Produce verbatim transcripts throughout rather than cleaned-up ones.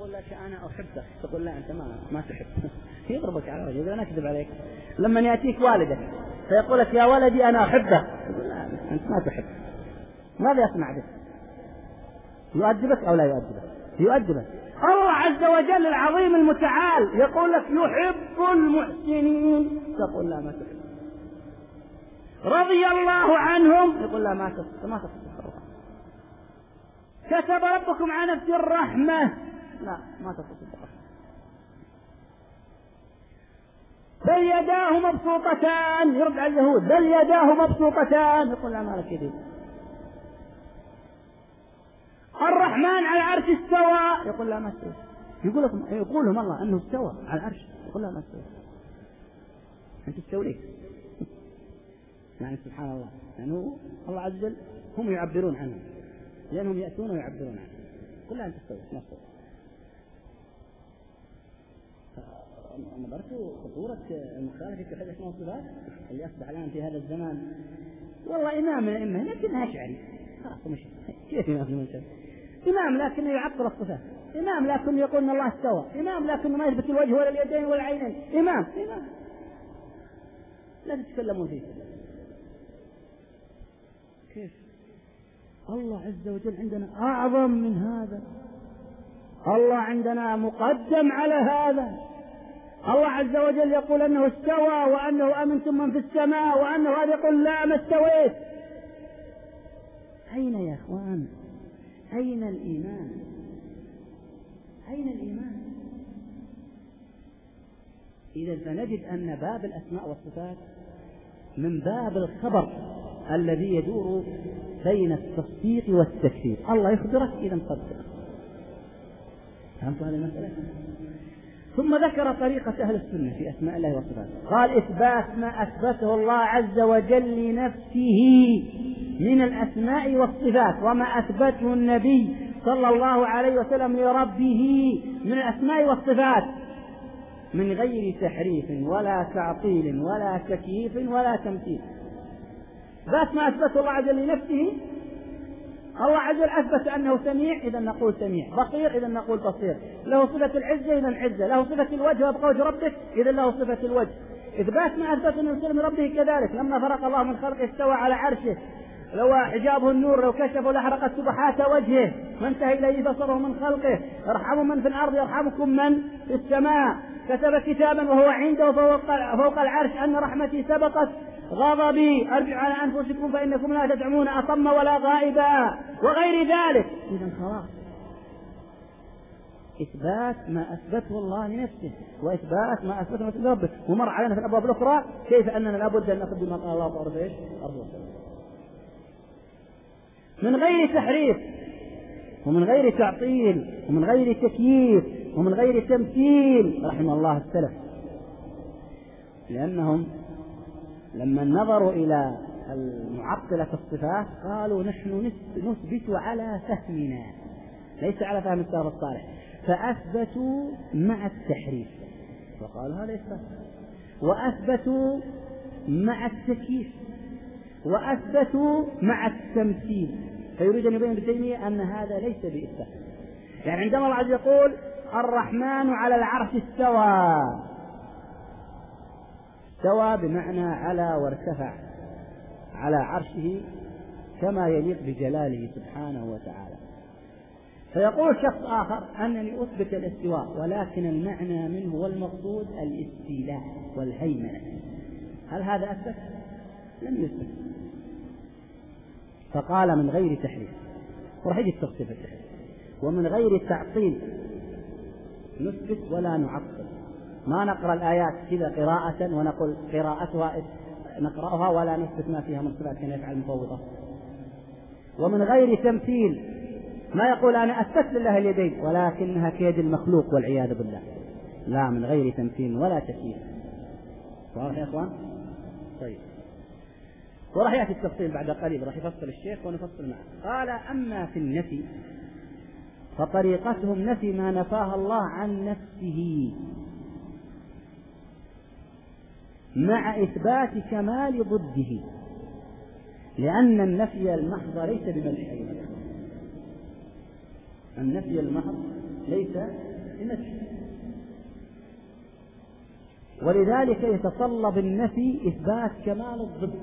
يقول لك أنا أحبك، تقول لا أنت ما ما تحب، يضربك على وجهك، أنا أكذب عليك. لما يأتيك والدك فيقول لك يا ولدي أنا أحبك، تقول لا أنت ما تحب، ماذا يصنع بك؟ يؤدبك أو لا يؤدبك؟ يؤدبك. الله عز وجل العظيم المتعال يقول لك يحب المحسنين، تقول لا ما تحب. رضي الله عنهم، يقول لا ما تحب ما تحب. كتب ربكم على نفسه الرحمة، لا ما تحب. بل يداه مبسوطتان، يرد على اليهود بل يداه مبسوطتان، يقول لا ما لك يدين. الرحمن على العرش استوى، يقول لا ما استوى. يقول لكم يقول لهم الله انه استوى على العرش، يقول لا ما استوى. انت تستوي ليه؟ يعني سبحان الله، يعني الله عز وجل هم يعبرون عنه لانهم ياتون ويعبرون عنه. يقول لا انت تستوي ما استوى. نظرت خطورة المخالفة في حدث الصفات اللي أصبح الآن في هذا الزمان. والله إمام من الأئمة لكنها أشعري، خلاص مش كيف إمام في المنتج؟ إمام لكنه يعطل الصفات، إمام لكنه يقول إن الله استوى، إمام لكنه ما يثبت الوجه ولا اليدين ولا العينين، إمام إمام لا تتكلمون فيه. كيف؟ الله عز وجل عندنا أعظم من هذا، الله عندنا مقدم على هذا. الله عز وجل يقول أنه استوى وأنه أمنتم من في السماء، وأنه هذا يقول لا ما استويت. أين يا أخوان؟ أين الإيمان؟ أين الإيمان؟ إذا فنجد أن باب الأسماء والصفات من باب الخبر الذي يدور بين التصديق والتكذيب. الله يخبرك إذا صدق. فهمتوا هذه المسألة؟ ثم ذكر طريقة أهل السنة في أسماء الله وصفاته، قال إثبات ما أثبته الله عز وجل لنفسه من الأسماء والصفات، وما أثبته النبي صلى الله عليه وسلم لربه من الأسماء والصفات، من غير تحريف ولا تعطيل ولا تكييف ولا تمثيل. إثبات ما أثبته الله عز وجل لنفسه. الله عز وجل أثبت أنه سميع، إذا نقول سميع، بصير، إذا نقول بصير، له صفة العزة، إذا العزة، له صفة الوجه ويبقى وجه ربك، إذا له صفة الوجه. إثبات ما أثبت أنه يصير من ربه كذلك. لما فرق الله من خلقه استوى على عرشه، لو حجابه النور لو كشفه لحرقت سبحات وجهه، ما انتهى إليه بصره من خلقه. ارحموا من في الأرض يرحمكم من في السماء. كتب كتابا وهو عنده فوق العرش أن رحمتي سبقت غضبي، ارجعوا على أنفسكم فإنكم لا تدعمون أصم ولا غائبا، وغير ذلك. إذن خلاص إثبات ما أثبته الله لنفسه، وإثبات ما أثبته لربه. ومر علينا في الأبواب الأخرى كيف أننا لابد أن نقدم ما قال الله تعالى في إيش؟ أرضه من غير تحريف ومن غير تعطيل ومن غير تكييف ومن غير تمثيل، رحم الله السلف، لأنهم لما نظروا إلى المعطلة الصفات قالوا نحن نثبت على فهمنا ليس على فهم السلف الصالح، فأثبتوا مع التحريف وقالوا هذا إثبات، وأثبتوا مع التكييف، وأثبتوا مع التمثيل. فيريد أن يبين ابن تيمية أن هذا ليس بإثبات. يعني عندما الله عز وجل يقول الرحمن على العرش استوى، استوى بمعنى على وارتفع على عرشه كما يليق بجلاله سبحانه وتعالى. فيقول شخص آخر أنني أثبت الاستواء، ولكن المعنى منه والمقصود الاستيلاء والهيمنة. هل هذا أثبت؟ لم يثبت. فقال من غير تحريف، وراح يجي التفصيل في التحريف، ومن غير تعطيل نثبت ولا نعطل. ما نقرأ الآيات كذا قراءة ونقول قراءتها نقرأها ولا نثبت ما فيها من صفات كما يفعل المفوضة. ومن غير تمثيل، ما يقول أنا أثبت لله اليدين ولكنها كيد المخلوق والعياذ بالله، لا، من غير تمثيل ولا تكييف. واضح يا إخوان؟ طيب، وراح يأتي التفصيل بعد قليل، راح يفصل الشيخ ونفصل معه. قال أما في النفي فطريقتهم نفي ما نفاه الله عن نفسه مع إثبات كمال ضده، لأن النفي المحض ليس بمدح، النفي المحض ليس النفي. ولذلك يتطلب النفي إثبات كمال الضد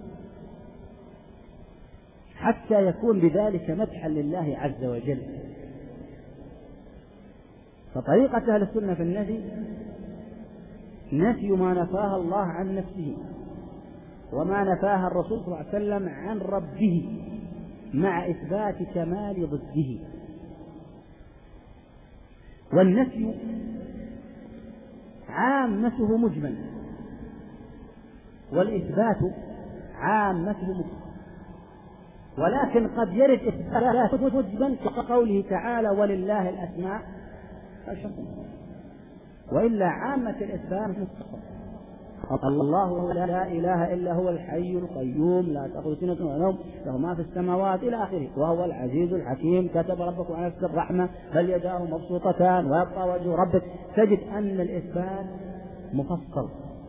حتى يكون بذلك مدحا لله عز وجل. فطريقة أهل السنة في النفي نفي ما نفاه الله عن نفسه وما نفاه الرسول صلى الله عليه وسلم عن ربه مع إثبات كمال ضده. والنفي عامته مجمل والإثبات عامته مجمل، ولكن قد يرد إثبات مجمل كقوله تعالى ولله الأسماء الحسنى، وإلا عامة الإثبات مستقر. الله لا إله إلا هو الحي القيوم لا تأخذه سنة ولا نوم له ما في السماوات إلى آخره وهو العزيز الحكيم كتب ربكم على نفسه الرحمة بل يداه مبسوطتان ويبقى وجه ربك. تجد أن الإثبات مفصل.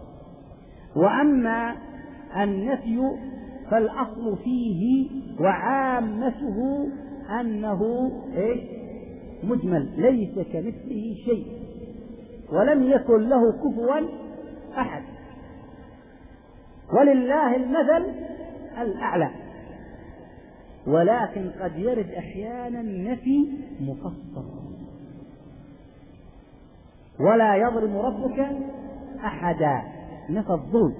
وأما النفي فالأصل فيه وعامته أنه إيه؟ مجمل ليس كمثله شيء ولم يكن له كفوا أحد ولله المثل الأعلى. ولكن قد يرد أحيانا نفي مفصل ولا يظلم ربك أحدا نفى الظلم.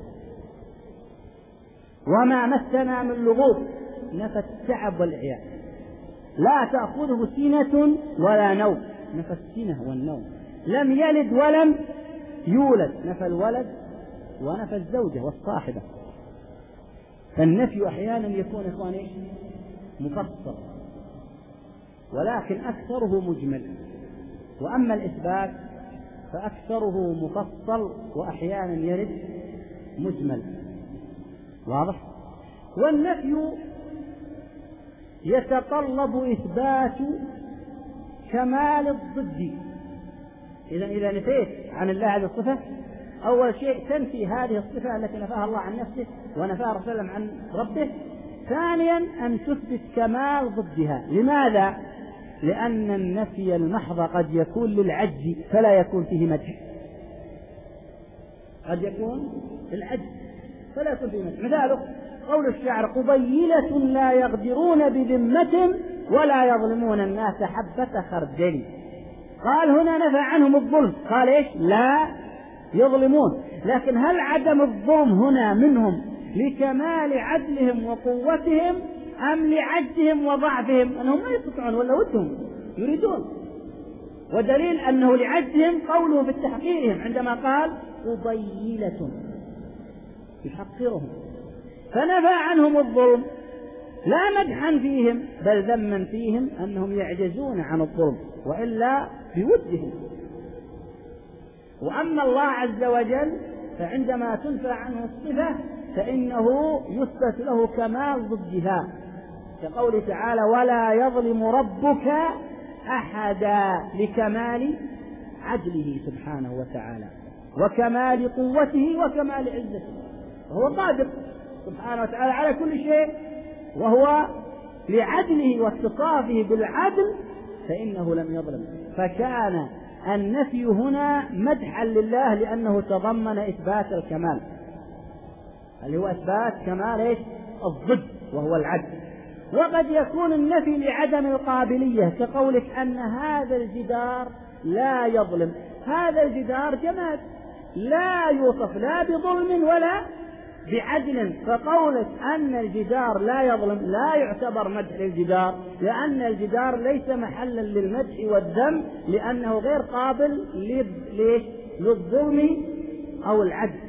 وما مسنا من لغوب نفى التعب والعياء. لا تأخذه سنة ولا نوم نفى السنة والنوم. لم يلد ولم يولد نفى الولد ونفى الزوجة والصاحبة. فالنفي أحيانا يكون إخواني مفصل ولكن أكثره مجمل، وأما الإثبات فأكثره مفصل وأحيانا يرد مجمل. واضح؟ والنفي يتطلب إثبات كمال الضد. إذا إذا نفيت عن الله هذه الصفة أول شيء تنفي هذه الصفة التي نفاها الله عن نفسه ونفاها الرسول صلى الله عليه وسلم عن ربه. ثانيا أن تثبت كمال ضدها. لماذا؟ لأن النفي المحض قد يكون للعجز فلا يكون فيه مدح. قد يكون للعجز فلا يكون فيه مدح. مثاله قول الشاعر قبيلة لا يغدرون بذمة ولا يظلمون الناس حبة خردل. قال هنا نفى عنهم الظلم، قال إيش؟ لا يظلمون. لكن هل عدم الظلم هنا منهم لكمال عدلهم وقوتهم أم لعجزهم وضعفهم؟ أنهم ما يستطيعون ولا ودهم يريدون. ودليل أنه لعجزهم قوله في تحقيرهم عندما قال قبيلة يحقرهم، فنفى عنهم الظلم لا مدحا فيهم بل ذما فيهم أنهم يعجزون عن الظلم وإلا بودهم. وأما الله عز وجل فعندما تنفى عنه الصفة فإنه يثبت له كمال ضدها كقوله تعالى ولا يظلم ربك أحدا لكمال عدله سبحانه وتعالى وكمال قوته وكمال عزته. وهو قادر سبحانه وتعالى على كل شيء، وهو لعدله واتصافه بالعدل فإنه لم يظلم. فكان النفي هنا مدحا لله لأنه تضمن إثبات الكمال اللي هو إثبات كمال إيش؟ الضد وهو العدل. وقد يكون النفي لعدم القابلية كقولك أن هذا الجدار لا يظلم. هذا الجدار جماد لا يوصف لا بظلم ولا بعدل، فقولك أن الجدار لا يظلم لا يعتبر مدح للجدار لأن الجدار ليس محلا للمدح والذم لأنه غير قابل للظلم أو العدل.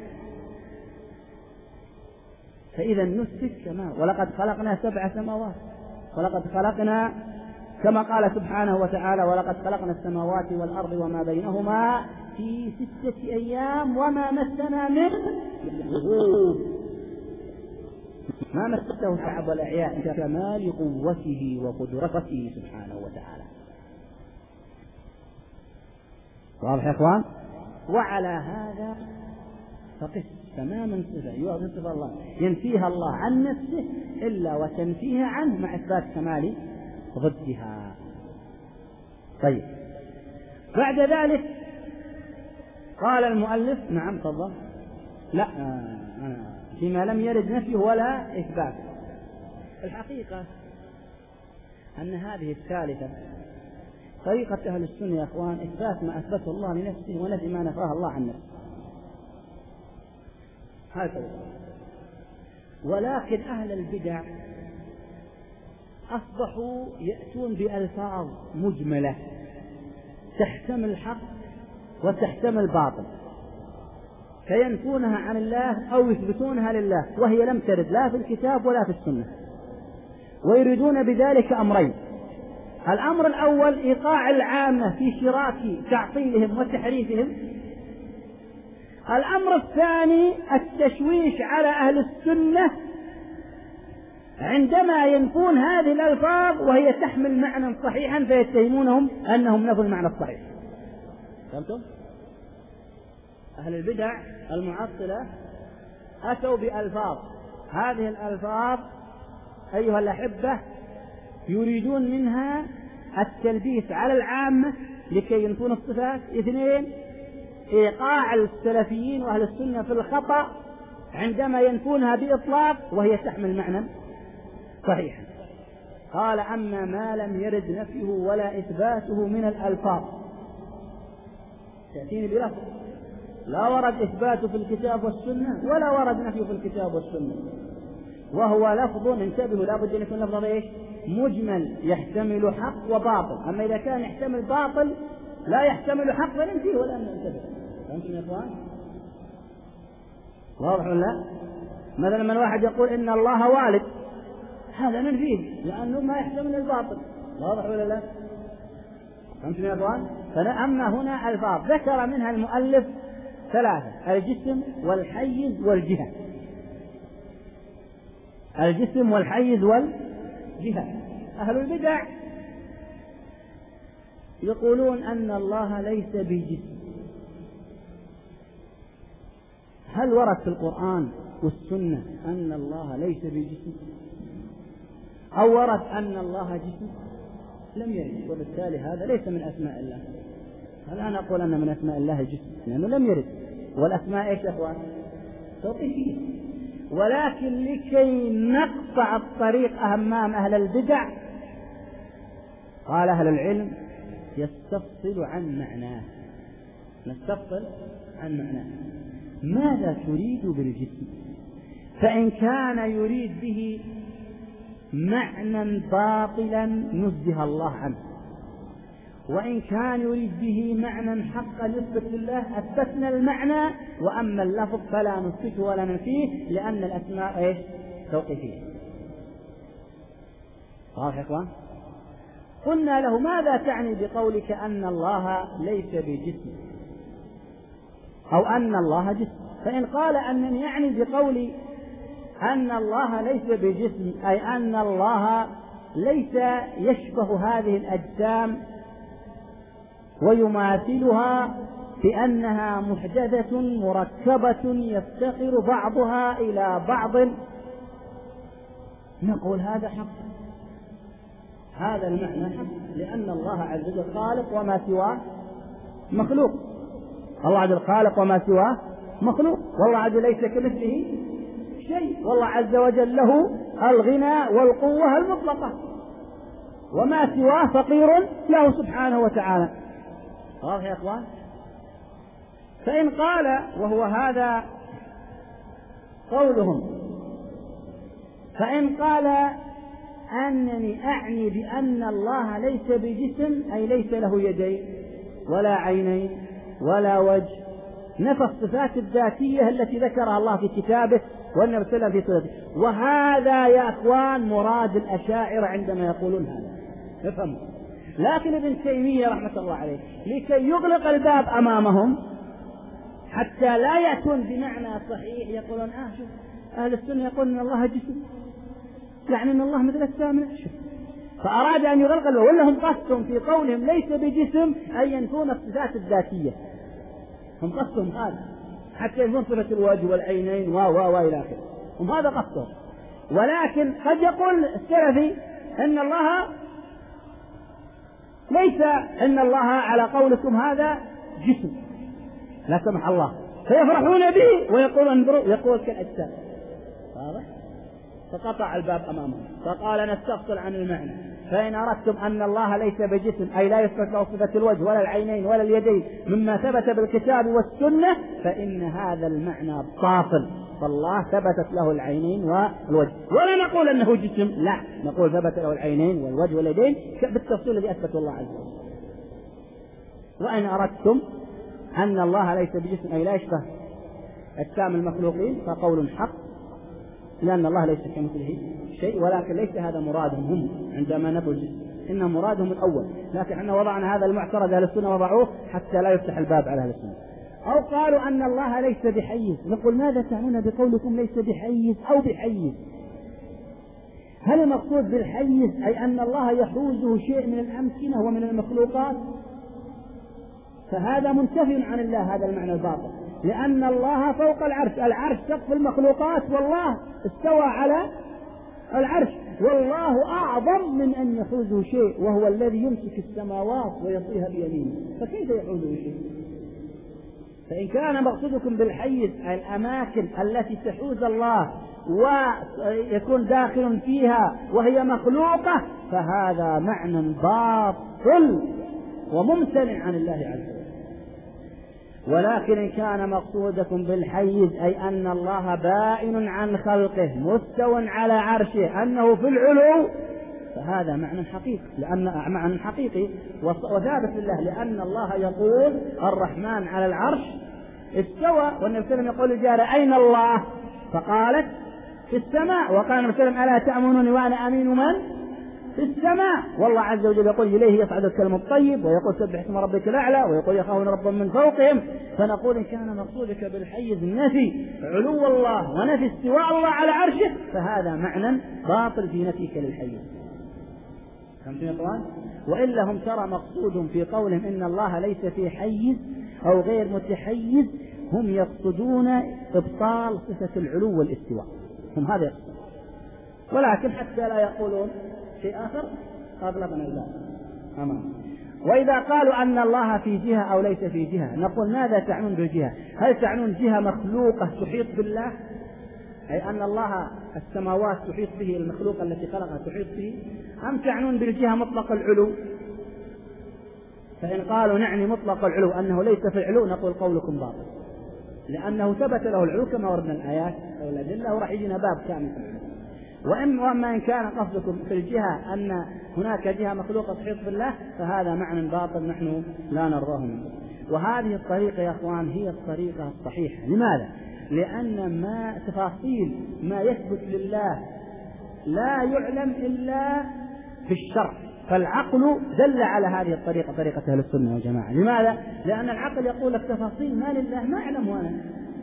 فإذا نثبت كما ولقد خلقنا سبع سماوات ولقد خلقنا كما قال سبحانه وتعالى ولقد خلقنا السماوات والأرض وما بينهما في ستة أيام وما مسنا من لغوب. ما مسته تعب والأعياء ككمال قوته وقدرته سبحانه وتعالى. واضح يا إخوان؟ وعلى هذا فقس تماما صفة يعطي صفة الله ينفيها الله عن نفسه إلا وتنفيها عنه مع إثبات كمال ضدها. طيب بعد ذلك قال المؤلف نعم تفضل لا فيما لم يرد نفيه ولا إثبات. الحقيقة أن هذه الثالثة طريقة أهل السنة يا أخوان إثبات ما أثبته الله لنفسه ونفي ما نفاه الله عن نفسه، هكذا. ولكن أهل البدع أصبحوا يأتون بألفاظ مجملة تحتمل الحق وتحتمل الباطل، فينفونها عن الله أو يثبتونها لله وهي لم ترد لا في الكتاب ولا في السنة، ويريدون بذلك أمرين: الأمر الأول إيقاع العامة في شراك تعطيلهم وتحريفهم، الأمر الثاني التشويش على أهل السنة عندما ينفون هذه الألفاظ وهي تحمل معنى صحيحا فيتهمونهم أنهم نفوا المعنى الصحيح. فهمتم؟ أهل البدع المعطلة أتوا بألفاظ، هذه الألفاظ أيها الأحبة يريدون منها التلبيس على العامة لكي ينفون الصفات. اثنين، إيقاع السلفيين وأهل السنة في الخطأ عندما ينفونها بإطلاق وهي تحمل معنى صحيحا. قال: أما ما لم يرد نفيه ولا إثباته من الألفاظ، تأتيني بلفظ لا ورد إثباته في الكتاب والسنة ولا ورد نفيه في الكتاب والسنة، وهو لفظ، انتبهوا لا بد أن يكون لفظ إيش؟ مجمل يحتمل حق وباطل. أما إذا كان يحتمل باطل لا يحتمل حق فننفيه ولا ننتبه. فهمتم يا إخوان؟ واضح ولا لا؟ مثلا من واحد يقول إن الله والد، هذا ننفيه لأنه ما يحتمل الباطل. واضح ولا لا؟ فهمتم يا إخوان؟ فأما هنا ألفاظ ذكر منها المؤلف ثلاثة: الجسم والحيز والجهة. الجسم والحيز والجهة. أهل البدع يقولون أن الله ليس بجسم. هل ورد في القرآن والسنة أن الله ليس بجسم؟ أو ورد أن الله جسم؟ لم يرد، وبالتالي هذا ليس من أسماء الله. الآن أقول أن من أسماء الله جسم لأنه لم يرد، والأسماء إيش يا أخوان؟ توقيفية. ولكن لكي نقطع الطريق أمام أهل البدع قال أهل العلم: يستفصل عن معناه. نستفصل عن معناه. ماذا تريد بالجسم؟ فإن كان يريد به معنى باطلا نزه الله عنه، وإن كان يريد به معنى حقا نثبت لله أثبتنا المعنى، وأما اللفظ فلا نثبته ولا ننفيه لأن الأسماء إيش؟ توقيفية. واضح يا إخوان؟ قلنا له: ماذا تعني بقولك أن الله ليس بجسم أو أن الله جسم؟ فإن قال أنني يعني بقولي أن الله ليس بجسم أي أن الله ليس يشبه هذه الأجسام ويماثلها بأنها محدثة مركبة يفتقر بعضها إلى بعض، نقول هذا حق، هذا المعنى حق، لأن الله عز وجل خالق وما سواه مخلوق. الله عز وجل خالق وما سواه مخلوق، والله عز وجل ليس كمثله شيء، والله عز وجل له الغنى والقوة المطلقة، وما سواه فقير له سبحانه وتعالى. واضح يا أخوان؟ فإن قال، وهو هذا قولهم، فإن قال أنني أعني بأن الله ليس بجسم أي ليس له يدين ولا عينين ولا وجه، نفى الصفات الذاتية التي ذكرها الله في كتابه والنبي صلى الله عليه وسلم في سنته. وهذا يا أخوان مراد الأشاعرة عندما يقولون هذا، افهموا. لكن ابن تيمية رحمة الله عليه لكي يغلق الباب أمامهم حتى لا يأتون بمعنى صحيح يقولون: آه شوف أهل السنة يقولون أن الله جسم، يعني أن الله مثل السامع. فأراد أن يغلق الباب، ولا هم قصدهم في قولهم ليس بجسم أي ينفون الصفات الذاتية، هم قصدهم هذا حتى ينفون صفة الوجه والعينين و و وإلى آخره، هم هذا قصدهم. ولكن قد يقول السلفي أن الله ليس إن الله على قولكم هذا جسم لا سمح الله، فيفرحون به ويقولون انظروا يقول كالأجسام. واضح؟ فقطع الباب أمامهم فقال نستفصل عن المعنى، فإن أردتم أن الله ليس بجسم أي لا يثبت له صفة الوجه ولا العينين ولا اليدين مما ثبت بالكتاب والسنة فإن هذا المعنى باطل، فالله ثبتت له العينين والوجه، ولا نقول أنه جسم، لا نقول ثبت له العينين والوجه واليدين بالتفصيل الذي أثبته الله عز وجل. وإن أردتم أن الله ليس بجسم أي لا يشبه أجسام المخلوقين فقول حق، لأن الله ليس كمثله شيء، ولكن ليس هذا مرادهم هم عندما نقول جسم، إن مرادهم الأول، لكن احنا وضعنا هذا المعترض أهل السنة وضعوه حتى لا يفتح الباب على أهل السنة. أو قالوا أن الله ليس بحيز، نقول ماذا تعنون بقولكم ليس بحيز أو بحيز؟ هل المقصود بالحيز أي أن الله يحوزه شيء من الأمكنة ومن المخلوقات؟ فهذا منتفي عن الله هذا المعنى الباطل، لأن الله فوق العرش، العرش سقف المخلوقات والله استوى على العرش، والله أعظم من أن يحوزه شيء، وهو الذي يمسك السماوات ويطيها بيمينه، فكيف يحوزه شيء؟ فإن كان مقصودكم بالحيز الأماكن التي تحوز الله ويكون داخل فيها وهي مخلوقة فهذا معنى باطل وممتنع عن الله عز وجل. ولكن إن كان مقصودكم بالحيز أي أن الله بائن عن خلقه مستو على عرشه أنه في العلو فهذا معنى حقيقي، لأن معنى حقيقي وثابت لله، لأن الله يقول الرحمن على العرش استوى، والنبي صلى الله عليه وسلم يقول للجارة أين الله؟ فقالت في السماء، وقال النبي صلى الله عليه وسلم ألا تأمنوني وأنا أمين من؟ في السماء. والله عز وجل يقول إليه يصعد الكلم الطيب، ويقول سبح اسم ربك الأعلى، ويقول يخافون ربهم من فوقهم. فنقول إن كان مقصودك بالحيز نفي علو الله ونفي استواء الله على عرشه فهذا معنى باطل في نفيك للحيز. فهمتم يا اخوان؟ وإلا هم ترى مقصودهم في قولهم إن الله ليس في حيز أو غير متحيز، هم يقصدون إبطال صفة العلو والاستواء، هم هذا يقصدون، ولكن حتى لا يقولون شيء آخر أغلبنا الباب أمام. وإذا قالوا أن الله في جهة أو ليس في جهة نقول ماذا تعنون بالجهة؟ هل تعنون جهة مخلوقة تحيط بالله أي أن الله السماوات تحيط به، المخلوقة التي خلقها تحيط به، أم تعنون بالجهة مطلق العلو؟ فإن قالوا نعني مطلق العلو أنه ليس في العلو نقول قولكم باطل، لأنه ثبت له العلو كما وردنا الآيات أو الأدلة، وراح يجينا باب كامل. وأما إن كان قصدكم في الجهة أن هناك جهة مخلوقة تحيط بالله فهذا معنى باطل نحن لا نرضاه منه. وهذه الطريقة يا أخوان هي الطريقة الصحيحة. لماذا؟ لأن ما تفاصيل ما يثبت لله لا يعلم إلا في الشرع، فالعقل دل على هذه الطريقة، طريقة أهل السنة والجماعة. لماذا؟ لأن العقل يقول لك تفاصيل ما لله ما أعلمه أنا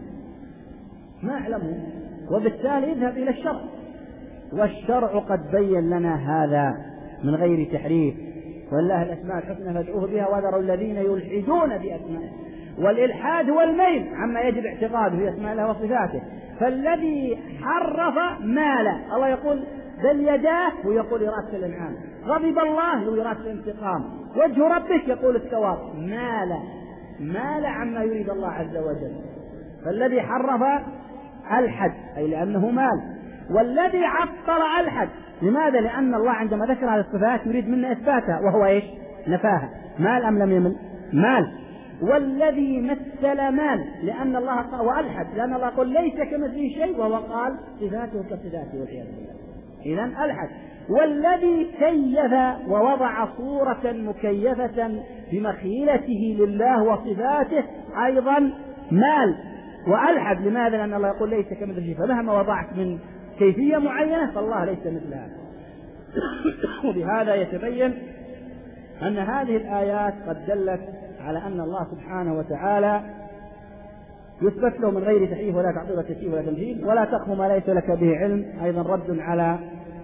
ما أعلمه، وبالتالي اذهب إلى الشرع، والشرع قد بين لنا هذا من غير تحريف. والله الأسماء الحسنى فادعوه بها وذروا الذين يلحدون بأسمائه. والإلحاد هو الميل عما يجب اعتقاده في أسماء الله وصفاته. فالذي حرف مال، الله يقول بل يداه ويقول إرادة الإنعام، غضب الله وإرادة الانتقام، وجه ربك يقول الثواب، مال مال عما يريد الله عز وجل. فالذي حرف ألحد أي لأنه مال، والذي عطل ألحد. لماذا؟ لأن الله عندما ذكر هذه الصفات يريد منا إثباتها، وهو إيش؟ نفاها. مال أم لم يمل؟ مال. والذي مثل مال لأن الله قال وألحد لأن الله قال ليس كمثله شيء، وهو قال صفاته كصفاته والعياذ بالله، إذن ألحد. والذي كيف ووضع صورة مكيفة بمخيلته لله وصفاته أيضا مال وألحد. لماذا؟ لأن الله يقول ليس كمثله شيء، فمهما وضعت من كيفية معينة فالله ليس مثل هذا. وبهذا يتبين أن هذه الآيات قد دلت على أن الله سبحانه وتعالى يثبت له من غير تحريف ولا تعطيل ولا تكييف ولا تمثيل. ولا تقف ما ليس لك به علم أيضا رد على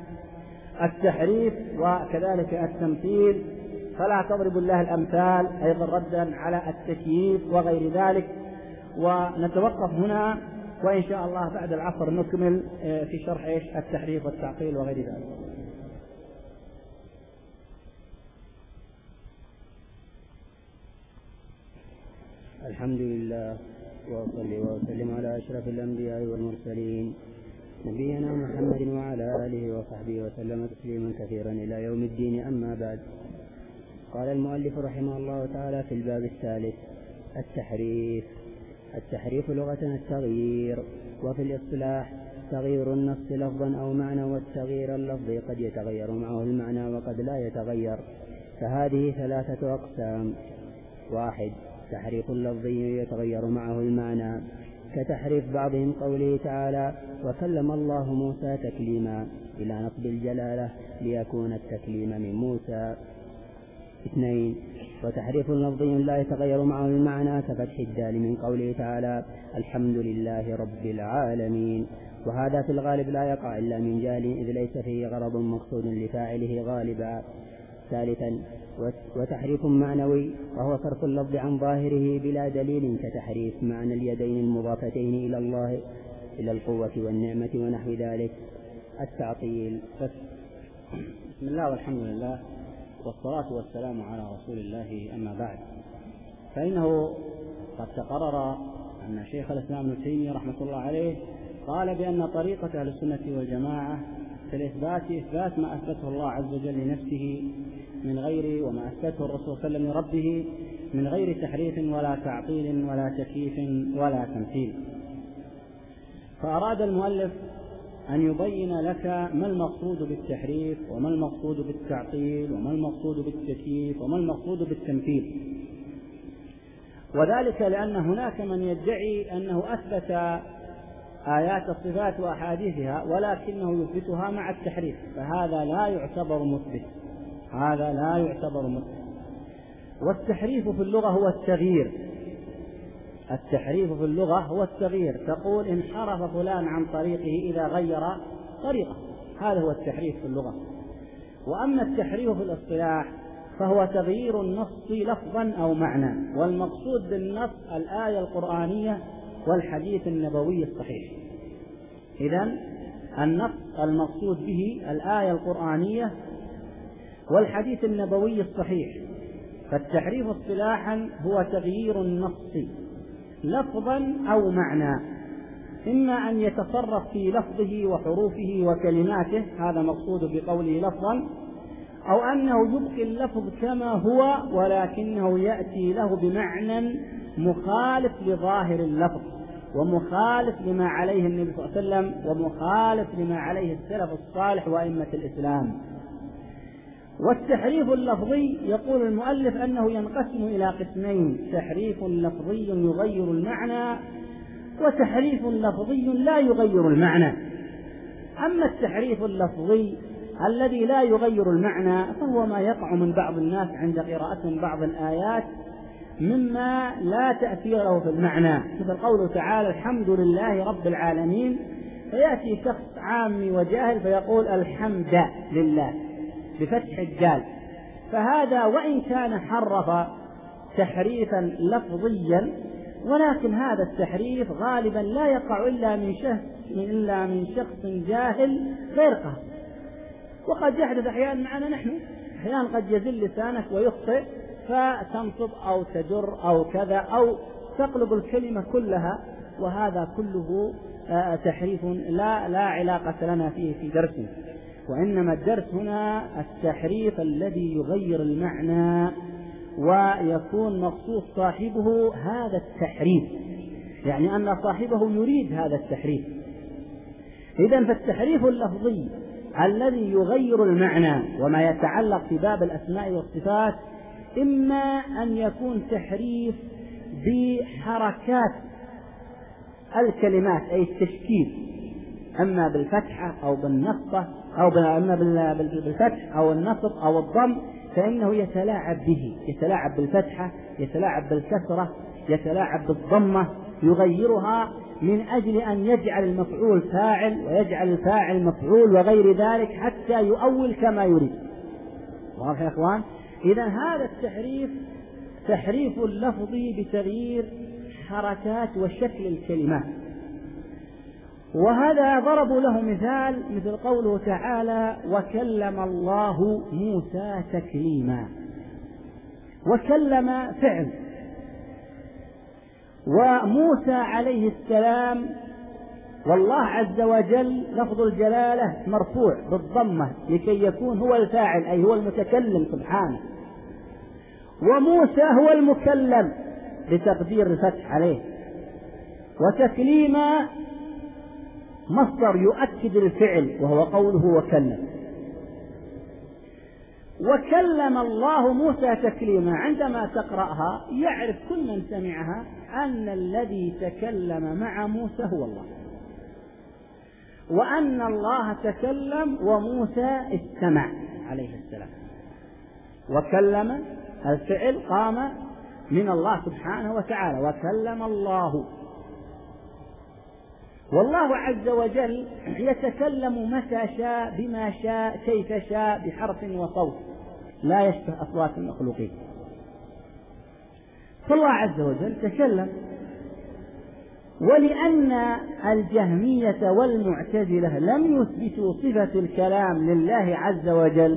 التحريف وكذلك التمثيل. فلا تضرب الله الأمثال أيضا ردا على التكييف وغير ذلك. ونتوقف هنا، وإن شاء الله بعد العصر نكمل في شرح إيش التحريف والتعطيل وغير ذلك. الحمد لله، وأصلي وأسلم على أشرف الأنبياء والمرسلين نبينا محمد وعلى آله وصحبه وسلم تسليما كثيرا إلى يوم الدين. أما بعد، قال المؤلف رحمه الله تعالى في الباب الثالث: التحريف. التحريف لغة التغيير، وفي الاصطلاح تغيير النص لفظا أو معنى، والتغيير اللفظي قد يتغير معه المعنى وقد لا يتغير، فهذه ثلاثة أقسام: واحد، تحريف لفظي يتغير معه المعنى، كتحريف بعضهم قوله تعالى: وكلم الله موسى تكليما، إلى نصب الجلالة ليكون التكليم من موسى. اثنين، وتحريف لفظي لا يتغير معه المعنى، كفتح الدال من قوله تعالى: الحمد لله رب العالمين، وهذا في الغالب لا يقع إلا من جهل، إذ ليس فيه غرض مقصود لفاعله غالبا. ثالثا، وتحريف معنوي، وهو صرف اللفظ عن ظاهره بلا دليل، كتحريف معنى اليدين المضافتين إلى الله إلى القوة والنعمة ونحو ذلك. التعطيل. بسم الله والحمد لله والصلاة والسلام على رسول الله. أما بعد، فإنه قد تقرر أن شيخ الإسلام ابن تيمية رحمة الله عليه قال بأن طريقة أهل السنة والجماعة في الإثبات إثبات ما أثبته الله عز وجل لنفسه من غير وما أثبته الرسول صلى الله عليه وسلم لربه من غير تحريف ولا تعطيل ولا تكييف ولا تمثيل. فأراد المؤلف أن يبين لك ما المقصود بالتحريف وما المقصود بالتعطيل وما المقصود بالتكييف وما المقصود بالتمثيل، وذلك لأن هناك من يدعي أنه أثبت آيات الصفات وأحاديثها ولكنه يثبتها مع التحريف، فهذا لا يعتبر مثبت، هذا لا يعتبر مثبت. والتحريف في اللغة هو التغيير، التحريف في اللغة هو التغيير، تقول انحرف فلان عن طريقه إذا غير طريقه، هذا هو التحريف في اللغة. وأما التحريف في الاصطلاح فهو تغيير النص لفظا أو معنى، والمقصود بالنص الآية القرآنية والحديث النبوي الصحيح. إذن النص المقصود به الآية القرآنية والحديث النبوي الصحيح. فالتحريف اصطلاحا هو تغيير النص لفظا أو معنى، إما أن يتصرف في لفظه وحروفه وكلماته، هذا مقصود بقوله لفظا، أو أنه يبقي اللفظ كما هو ولكنه يأتي له بمعنى مخالف لظاهر اللفظ ومخالف لما عليه النبي صلى الله عليه وسلم ومخالف لما عليه السلف الصالح وأئمة الإسلام. والتحريف اللفظي يقول المؤلف أنه ينقسم إلى قسمين: تحريف لفظي يغير المعنى، وتحريف لفظي لا يغير المعنى. أما التحريف اللفظي الذي لا يغير المعنى فهو ما يقع من بعض الناس عند قراءتهم بعض الآيات مما لا تأثير له في المعنى، مثل قوله تعالى: الحمد لله رب العالمين، فيأتي شخص عامي وجاهل فيقول الحمد لله بفتح الدال، فهذا وإن كان حرف تحريفا لفظيا، ولكن هذا التحريف غالبا لا يقع إلا من شخص إلا من شخص جاهل غير قاصد. وقد يحدث أحيانا معنا نحن، أحيانا قد يزل لسانك ويخطئ فتنصب أو تجر أو كذا أو تقلب الكلمة كلها، وهذا كله تحريف لا لا علاقة لنا فيه في درسنا، وإنما الدرس هنا التحريف الذي يغير المعنى ويكون مقصود صاحبه هذا التحريف، يعني أن صاحبه يريد هذا التحريف. إذن فالتحريف اللفظي الذي يغير المعنى وما يتعلق في باب الأسماء والصفات إما أن يكون تحريف بحركات الكلمات أي التشكيل، أما بالفتحة أو بالنصبة أو أما بالفتح أو النصب أو الضم، فإنه يتلاعب به، يتلاعب بالفتحة، يتلاعب بالكسرة، يتلاعب بالضمة، يغيرها من أجل أن يجعل المفعول فاعل ويجعل الفاعل مفعول وغير ذلك حتى يؤول كما يريد. واضح يا إخوان؟ إذا هذا التحريف تحريف اللفظي بتغيير حركات وشكل الكلمات. وهذا ضربوا له مثال مثل قوله تعالى: وكلم الله موسى تكليما. وكلم فعل، وموسى عليه السلام والله عز وجل لفظ الجلالة مرفوع بالضمة لكي يكون هو الفاعل أي هو المتكلم سبحانه، وموسى هو المكلم بتقدير الفتح عليه، وتكليم مصدر يؤكد الفعل وهو قوله وكلم. وكلم الله موسى تكليما، عندما تقرأها يعرف كل من سمعها أن الذي تكلم مع موسى هو الله، وأن الله تكلم وموسى استمع عليه السلام. وكلم الفعل قام من الله سبحانه وتعالى، وكلم الله. والله عز وجل يتكلم متى شاء بما شاء كيف شاء بحرف وصوت لا يشبه أصوات المخلوقين. فالله عز وجل تكلم. ولأن الجهمية والمعتزلة لم يثبتوا صفة الكلام لله عز وجل،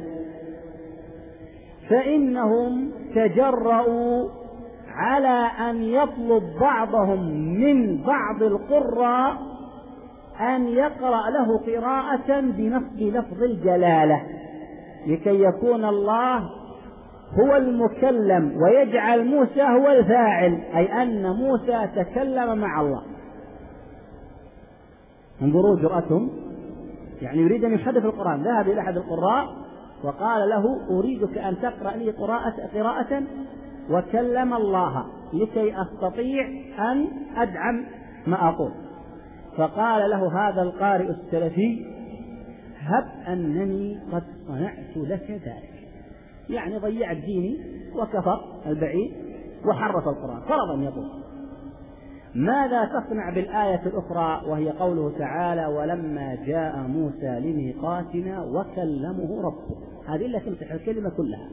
فإنهم تجرؤوا على أن يطلب بعضهم من بعض القراء أن يقرأ له قراءة بنصب لفظ الجلالة لكي يكون الله هو المكلم ويجعل موسى هو الفاعل، أي أن موسى تكلم مع الله. انظروا جرأتهم، يعني يريد أن يحدث القرآن. ذهب إلى أحد القراء وقال له أريدك أن تقرأ لي قراءة, قراءة وكلم الله لكي أستطيع أن أدعم ما أقول. فقال له هذا القارئ السلفي هب أنني قد صنعت لك ذلك، يعني ضيعت ديني وكفر البعيد وحرف القرآن. فرض أن يقول ماذا تصنع بالآية الأخرى وهي قوله تعالى ولما جاء موسى لميقاتنا وكلمه ربه، هذه إلا تمسح الكلمة كلها.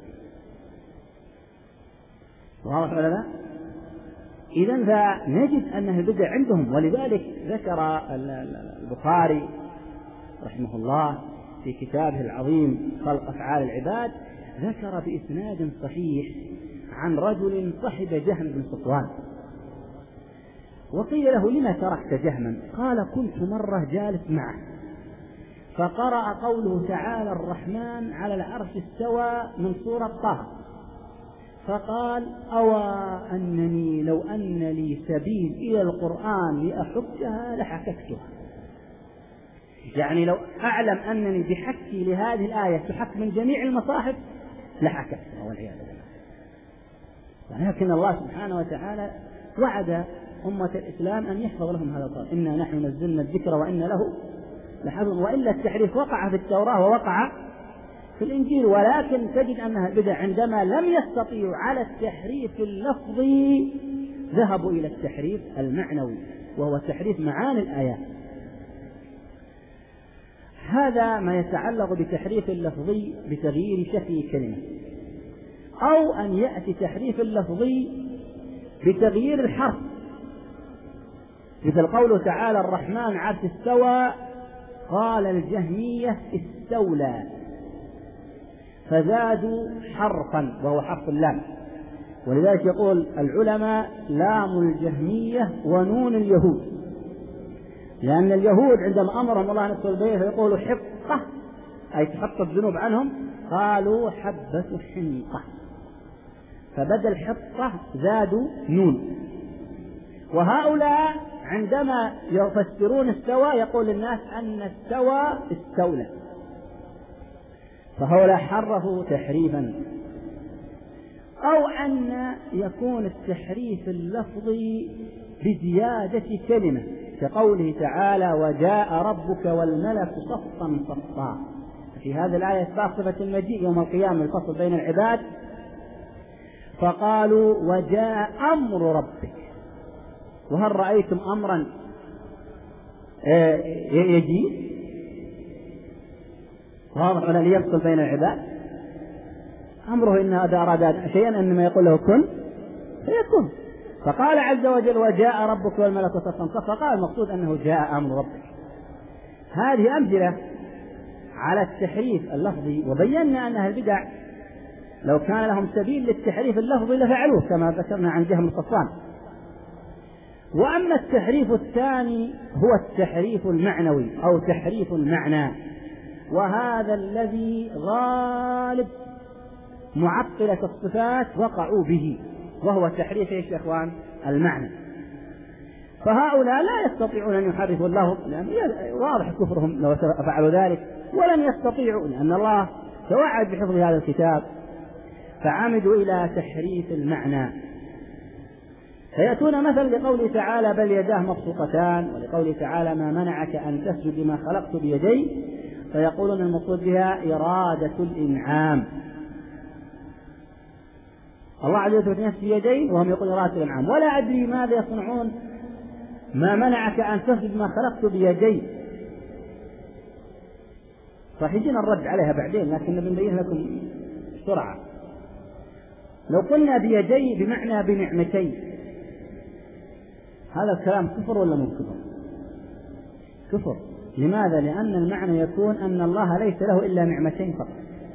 واضح ولا لا؟ إذن فنجد أنه البدع عندهم. ولذلك ذكر البخاري رحمه الله في كتابه العظيم خلق أفعال العباد، ذكر بإسناد صحيح عن رجل صحب جهم بن صفوان، وقيل له لما تركت جهما؟ قال كنت مرة جالس معه فقرأ قوله تعالى الرحمن على العرش استوى من سورة طه، فقال أوى أنني لو أن لي سبيل إلى القرآن لأحكها لحككتها، يعني لو أعلم أنني بحكي لهذه الآية تحك من جميع المصاحف لحككتها والعياذ بالله. ولكن الله سبحانه وتعالى وعد أمة الإسلام أن يحفظ لهم هذا القرآن، إنا نحن نزلنا الذكر وإنا له لحفظ. وإلا التحريف وقع في التوراة ووقع في الإنجيل، ولكن تجد أنها البدع عندما لم يستطيعوا على التحريف اللفظي ذهبوا إلى التحريف المعنوي وهو تحريف معاني الآيات. هذا ما يتعلق بتحريف اللفظي بتغيير شكل كلمة، أو أن يأتي تحريف اللفظي بتغيير الحرف، مثل قوله تعالى الرحمن عرش استوى قال الجهمية استولى، فزادوا حرفا وهو حرف اللام. ولذلك يقول العلماء لام الجهمية ونون اليهود، لأن اليهود عندما أمرهم الله أن يدخلوا البيت فيقولوا حقة أي تحط الذنوب عنهم، قالوا حبة حنطة، فبدل حقة زادوا نون. وهؤلاء عندما يفسرون استوى يقول الناس أن استوى استولى، فهؤلاء حرفوا تحريفا. أو أن يكون التحريف اللفظي بزيادة كلمة كقوله تعالى وجاء ربك والملك صفا صفا، في هذه الآية إثبات صفة المجيء يوم القيامة الفصل بين العباد، فقالوا وجاء أمر ربك، وهل رأيتم أمرا يجيء؟ واضح ولا ليفصل بين العباد؟ أمره إن إذا أراد شيئا إنما يقول له كن فيكون. فقال عز وجل وجاء ربك والملك صفا صفا، قال المقصود أنه جاء أمر ربك. هذه أمثلة على التحريف اللفظي، وبينا أن أهل البدع لو كان لهم سبيل للتحريف اللفظي لفعلوه كما ذكرنا عن جهم صفوان. وأما التحريف الثاني هو التحريف المعنوي أو تحريف المعنى، وهذا الذي غالب معطلة الصفات وقعوا به، وهو تحريف ايش يا اخوان؟ المعنى. فهؤلاء لا يستطيعون أن يحرفوا الله، لأن واضح كفرهم لو فعلوا ذلك، ولن يستطيعوا، لأن الله توعد بحفظ هذا الكتاب، فعمدوا إلى تحريف المعنى. فيأتون مثلا لقوله تعالى بل يداه مبسوطتان، ولقوله تعالى ما منعك أن تسجد لما خلقت بيدي، فيقولون المقصود بها إرادة الإنعام. الله عز وجل يثبت بيدين وهم يقولون إرادة الإنعام، ولا أدري ماذا يصنعون ما منعك أن تسجد لما خلقت بيدي. راح يجينا الرد عليها بعدين، لكن بنبين لكم بسرعة. لو قلنا بيدي بمعنى بنعمتين، هذا الكلام كفر ولا مو كفر؟ كفر. لماذا؟ لأن المعنى يكون أن الله ليس له إلا نعمتين فقط.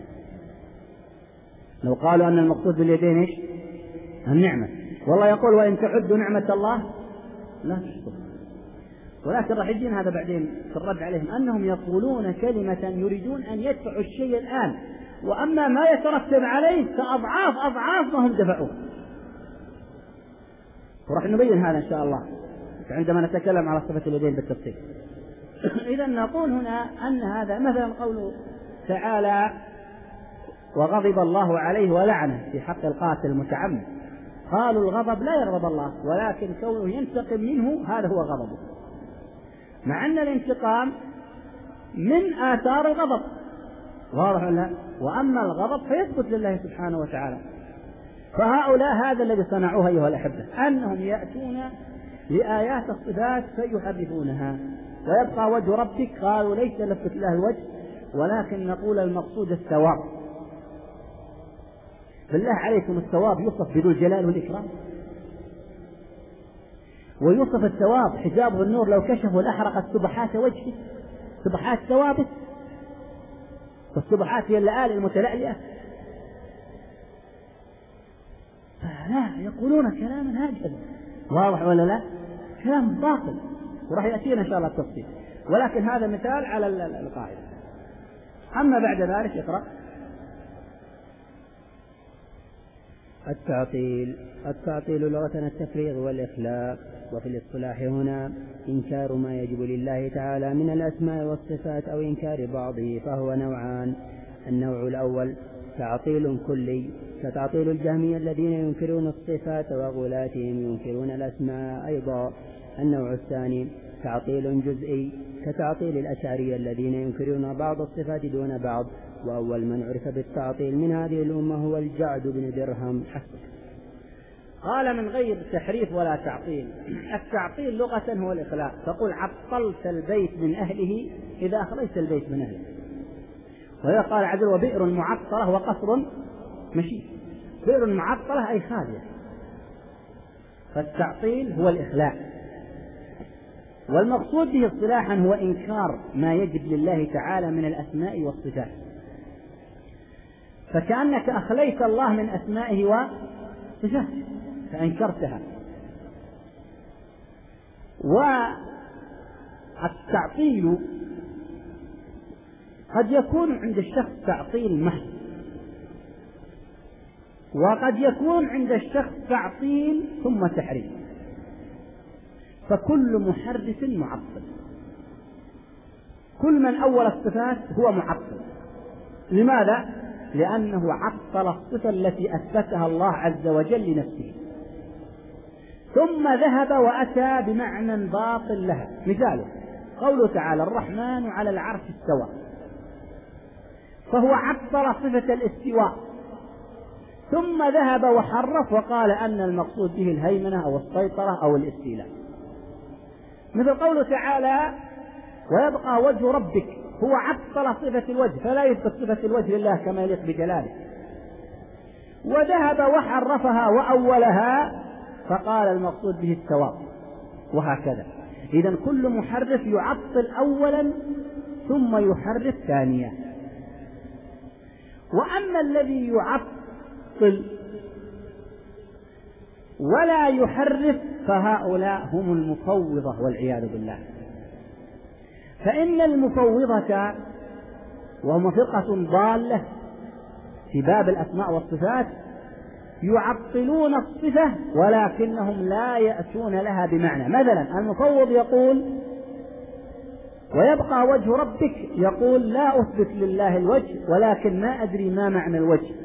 لو قالوا أن المقصود باليدين إيش؟ النعمة، والله يقول وإن تعدوا نعمة الله لا تشكر. ولكن راح يجينا هذا بعدين في الرد عليهم، أنهم يقولون كلمة يريدون أن يدفعوا الشيء الآن، وأما ما يترتب عليه كأضعاف أضعاف ما هم دفعوه. وراح نبين هذا إن شاء الله عندما نتكلم على صفة اليدين بالتفصيل. إذا نقول هنا أن هذا مثلا قوله تعالى وغضب الله عليه ولعنه في حق القاتل المتعمد، قالوا الغضب لا يغضب الله، ولكن كونه ينتقم منه هذا هو غضبه، مع أن الانتقام من آثار الغضب، واضح ولا؟ وأما الغضب فيثبت لله سبحانه وتعالى. فهؤلاء هذا الذي صنعوه أيها الأحبة، أنهم يأتون لآيات الصفات فيحرفونها. ويبقى وجه ربك، قالوا ليس لفت له الوجه، ولكن نقول المقصود الثواب. بالله عليكم الثواب يوصف بذو الجلال والإكرام، ويوصف الثواب حجابه النور لو كشفه لأحرقت سبحات وجهه، سبحات ثوابه، والسبحات هي اللآلئ المتلألئة. فلا يقولون كلاما هكذا، واضح ولا لا؟ كلام باطل، وراح يأتينا إن شاء الله التفصيل، ولكن هذا مثال على القاعدة. أما بعد ذلك اقرأ. التعطيل. التعطيل لغة التفريغ والإخلاء، وفي الاصطلاح هنا إنكار ما يجب لله تعالى من الأسماء والصفات أو إنكار بعضه، فهو نوعان. النوع الأول تعطيل كلي كتعطيل الجهمية الذين ينكرون الصفات وغلاتهم ينكرون الأسماء أيضا. النوع الثاني تعطيل جزئي كتعطيل الأشعرية الذين ينكرون بعض الصفات دون بعض. وأول من عرف بالتعطيل من هذه الأمة هو الجعد بن درهم. حسب. قال من غير تحريف ولا تعطيل. التعطيل لغة هو الإخلاء، تقول عطلت البيت من أهله إذا أخرجت البيت من أهله. وهذا قال عدل وبئر معطلة وقصر مشي. بئر معطلة أي خالية. فالتعطيل هو الإخلاء، والمقصود به اصطلاحا هو إنكار ما يجب لله تعالى من الأسماء والصفات، فكأنك أخليت الله من أسمائه وصفاته فأنكرتها. والتعطيل قد يكون عند الشخص تعطيل محض، وقد يكون عند الشخص تعطيل ثم تحريف، فكل محرف معطل. كل من أول الصفات هو معطل. لماذا؟ لأنه عطل الصفة التي أثبتها الله عز وجل لنفسه، ثم ذهب وأتى بمعنى باطل لها. مثاله قوله تعالى الرحمن على العرش استوى، فهو عطل صفة الاستواء، ثم ذهب وحرف وقال أن المقصود به الهيمنة أو السيطرة أو الاستيلاء. مثل قوله تعالى ويبقى وجه ربك، هو عطل صفة الوجه فلا يثبت صفة الوجه لله كما يليق بجلاله، وذهب وحرفها وأولها فقال المقصود به الثواب، وهكذا. إذن كل محرف يعطل أولا ثم يحرف ثانيا. وأما الذي يعطل ولا يحرف فهؤلاء هم المفوضة والعياذ بالله. فإن المفوضة وهم فرقة ضالة في باب الأسماء والصفات يعطلون الصفة ولكنهم لا يأتون لها بمعنى. مثلا المفوض يقول ويبقى وجه ربك، يقول لا أثبت لله الوجه ولكن ما أدري ما معنى الوجه.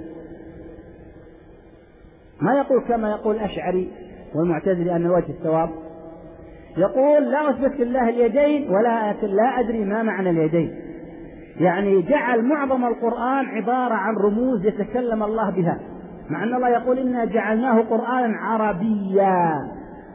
ما يقول كما يقول الأشعري والمعتزلي أن الوجه الثواب، يقول لا أثبت لله اليدين ولكن لا أدري ما معنى اليدين. يعني جعل معظم القرآن عبارة عن رموز يتكلم الله بها، مع أن الله يقول إنا جعلناه قرآنا عربيا.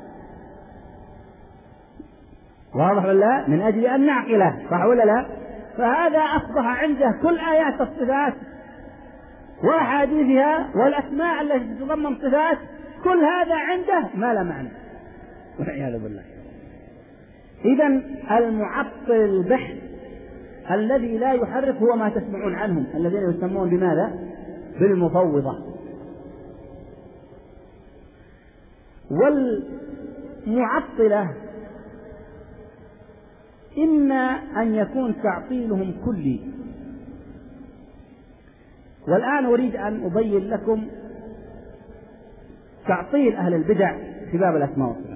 واضح ولا لا؟ من أجل أن نعقله، صح ولا لا؟ فهذا أصبح عنده كل آيات الصفات وأحاديثها والأسماء التي تتضمن صفات، كل هذا عنده ما لا معنى والعياذ بالله. إذن المعطل البحث الذي لا يحرف هو ما تسمعون عنهم الذين يسمون بماذا؟ بالمفوضة. والمعطلة إما أن يكون تعطيلهم كلي، والآن أريد أن أبين لكم تعطيل أهل البدع في باب الأسماء والصفات.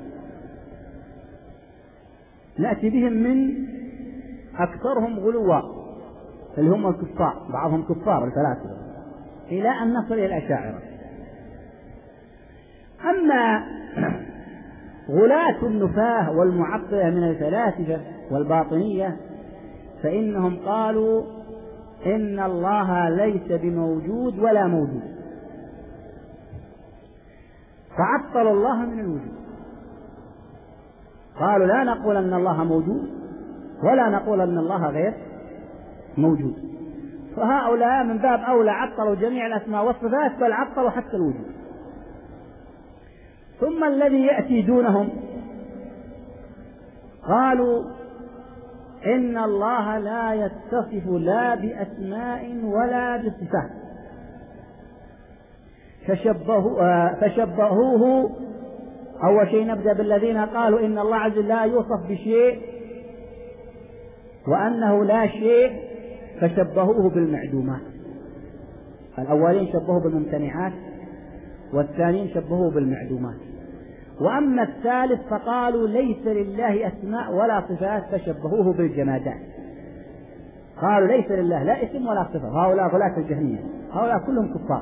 نأتي بهم من أكثرهم غلوا اللي هم الكفار، بعضهم كفار الفلاسفة، إلى أن نصل إلى الأشاعرة. أما غلاة النفاه والمعطلة من الفلاسفة والباطنية فإنهم قالوا إن الله ليس بموجود ولا موجود، فعطلوا الله من الوجود. قالوا لا نقول أن الله موجود ولا نقول أن الله غير موجود. فهؤلاء من باب أولى عطلوا جميع الأسماء والصفات، بل عطلوا حتى الوجود. ثم الذي يأتي دونهم قالوا إن الله لا يتصف لا بأسماء ولا بصفات، فشبهوه, فشبهوه أول شيء نبدأ بالذين قالوا إن الله عز وجل لا يوصف بشيء وأنه لا شيء، فشبهوه بالمعدومات. الأولين شبهوه بالممتنعات والثانيين شبهوه بالمعدومات. وأما الثالث فقالوا ليس لله أسماء ولا صفات، فشبهوه بالجمادات. قالوا ليس لله لا اسم ولا صفة. هؤلاء غلاة الجهمية، هؤلاء كلهم كفار.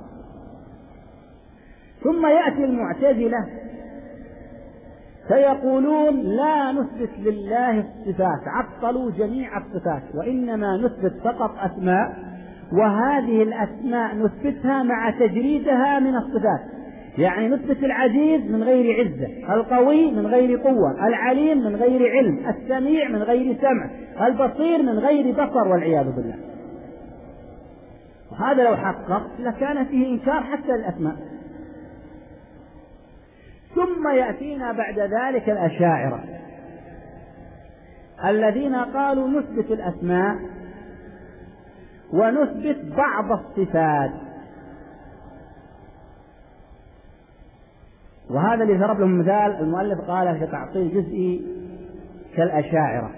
ثم يأتي المعتزلة فيقولون لا نثبت لله الصفات، عطلوا جميع الصفات، وإنما نثبت فقط أسماء، وهذه الأسماء نثبتها مع تجريدها من الصفات. يعني نثبت العزيز من غير عزة، القوي من غير قوة، العليم من غير علم، السميع من غير سمع، البصير من غير بصر، والعياذ بالله. وهذا لو حقق لكان فيه إنكار حتى الأسماء. ثم يأتينا بعد ذلك الأشاعرة الذين قالوا نثبت الأسماء ونثبت بعض الصفات. وهذا اللي ضرب لهم مثال المؤلف قال في تعطيل جزئي كالأشاعرة.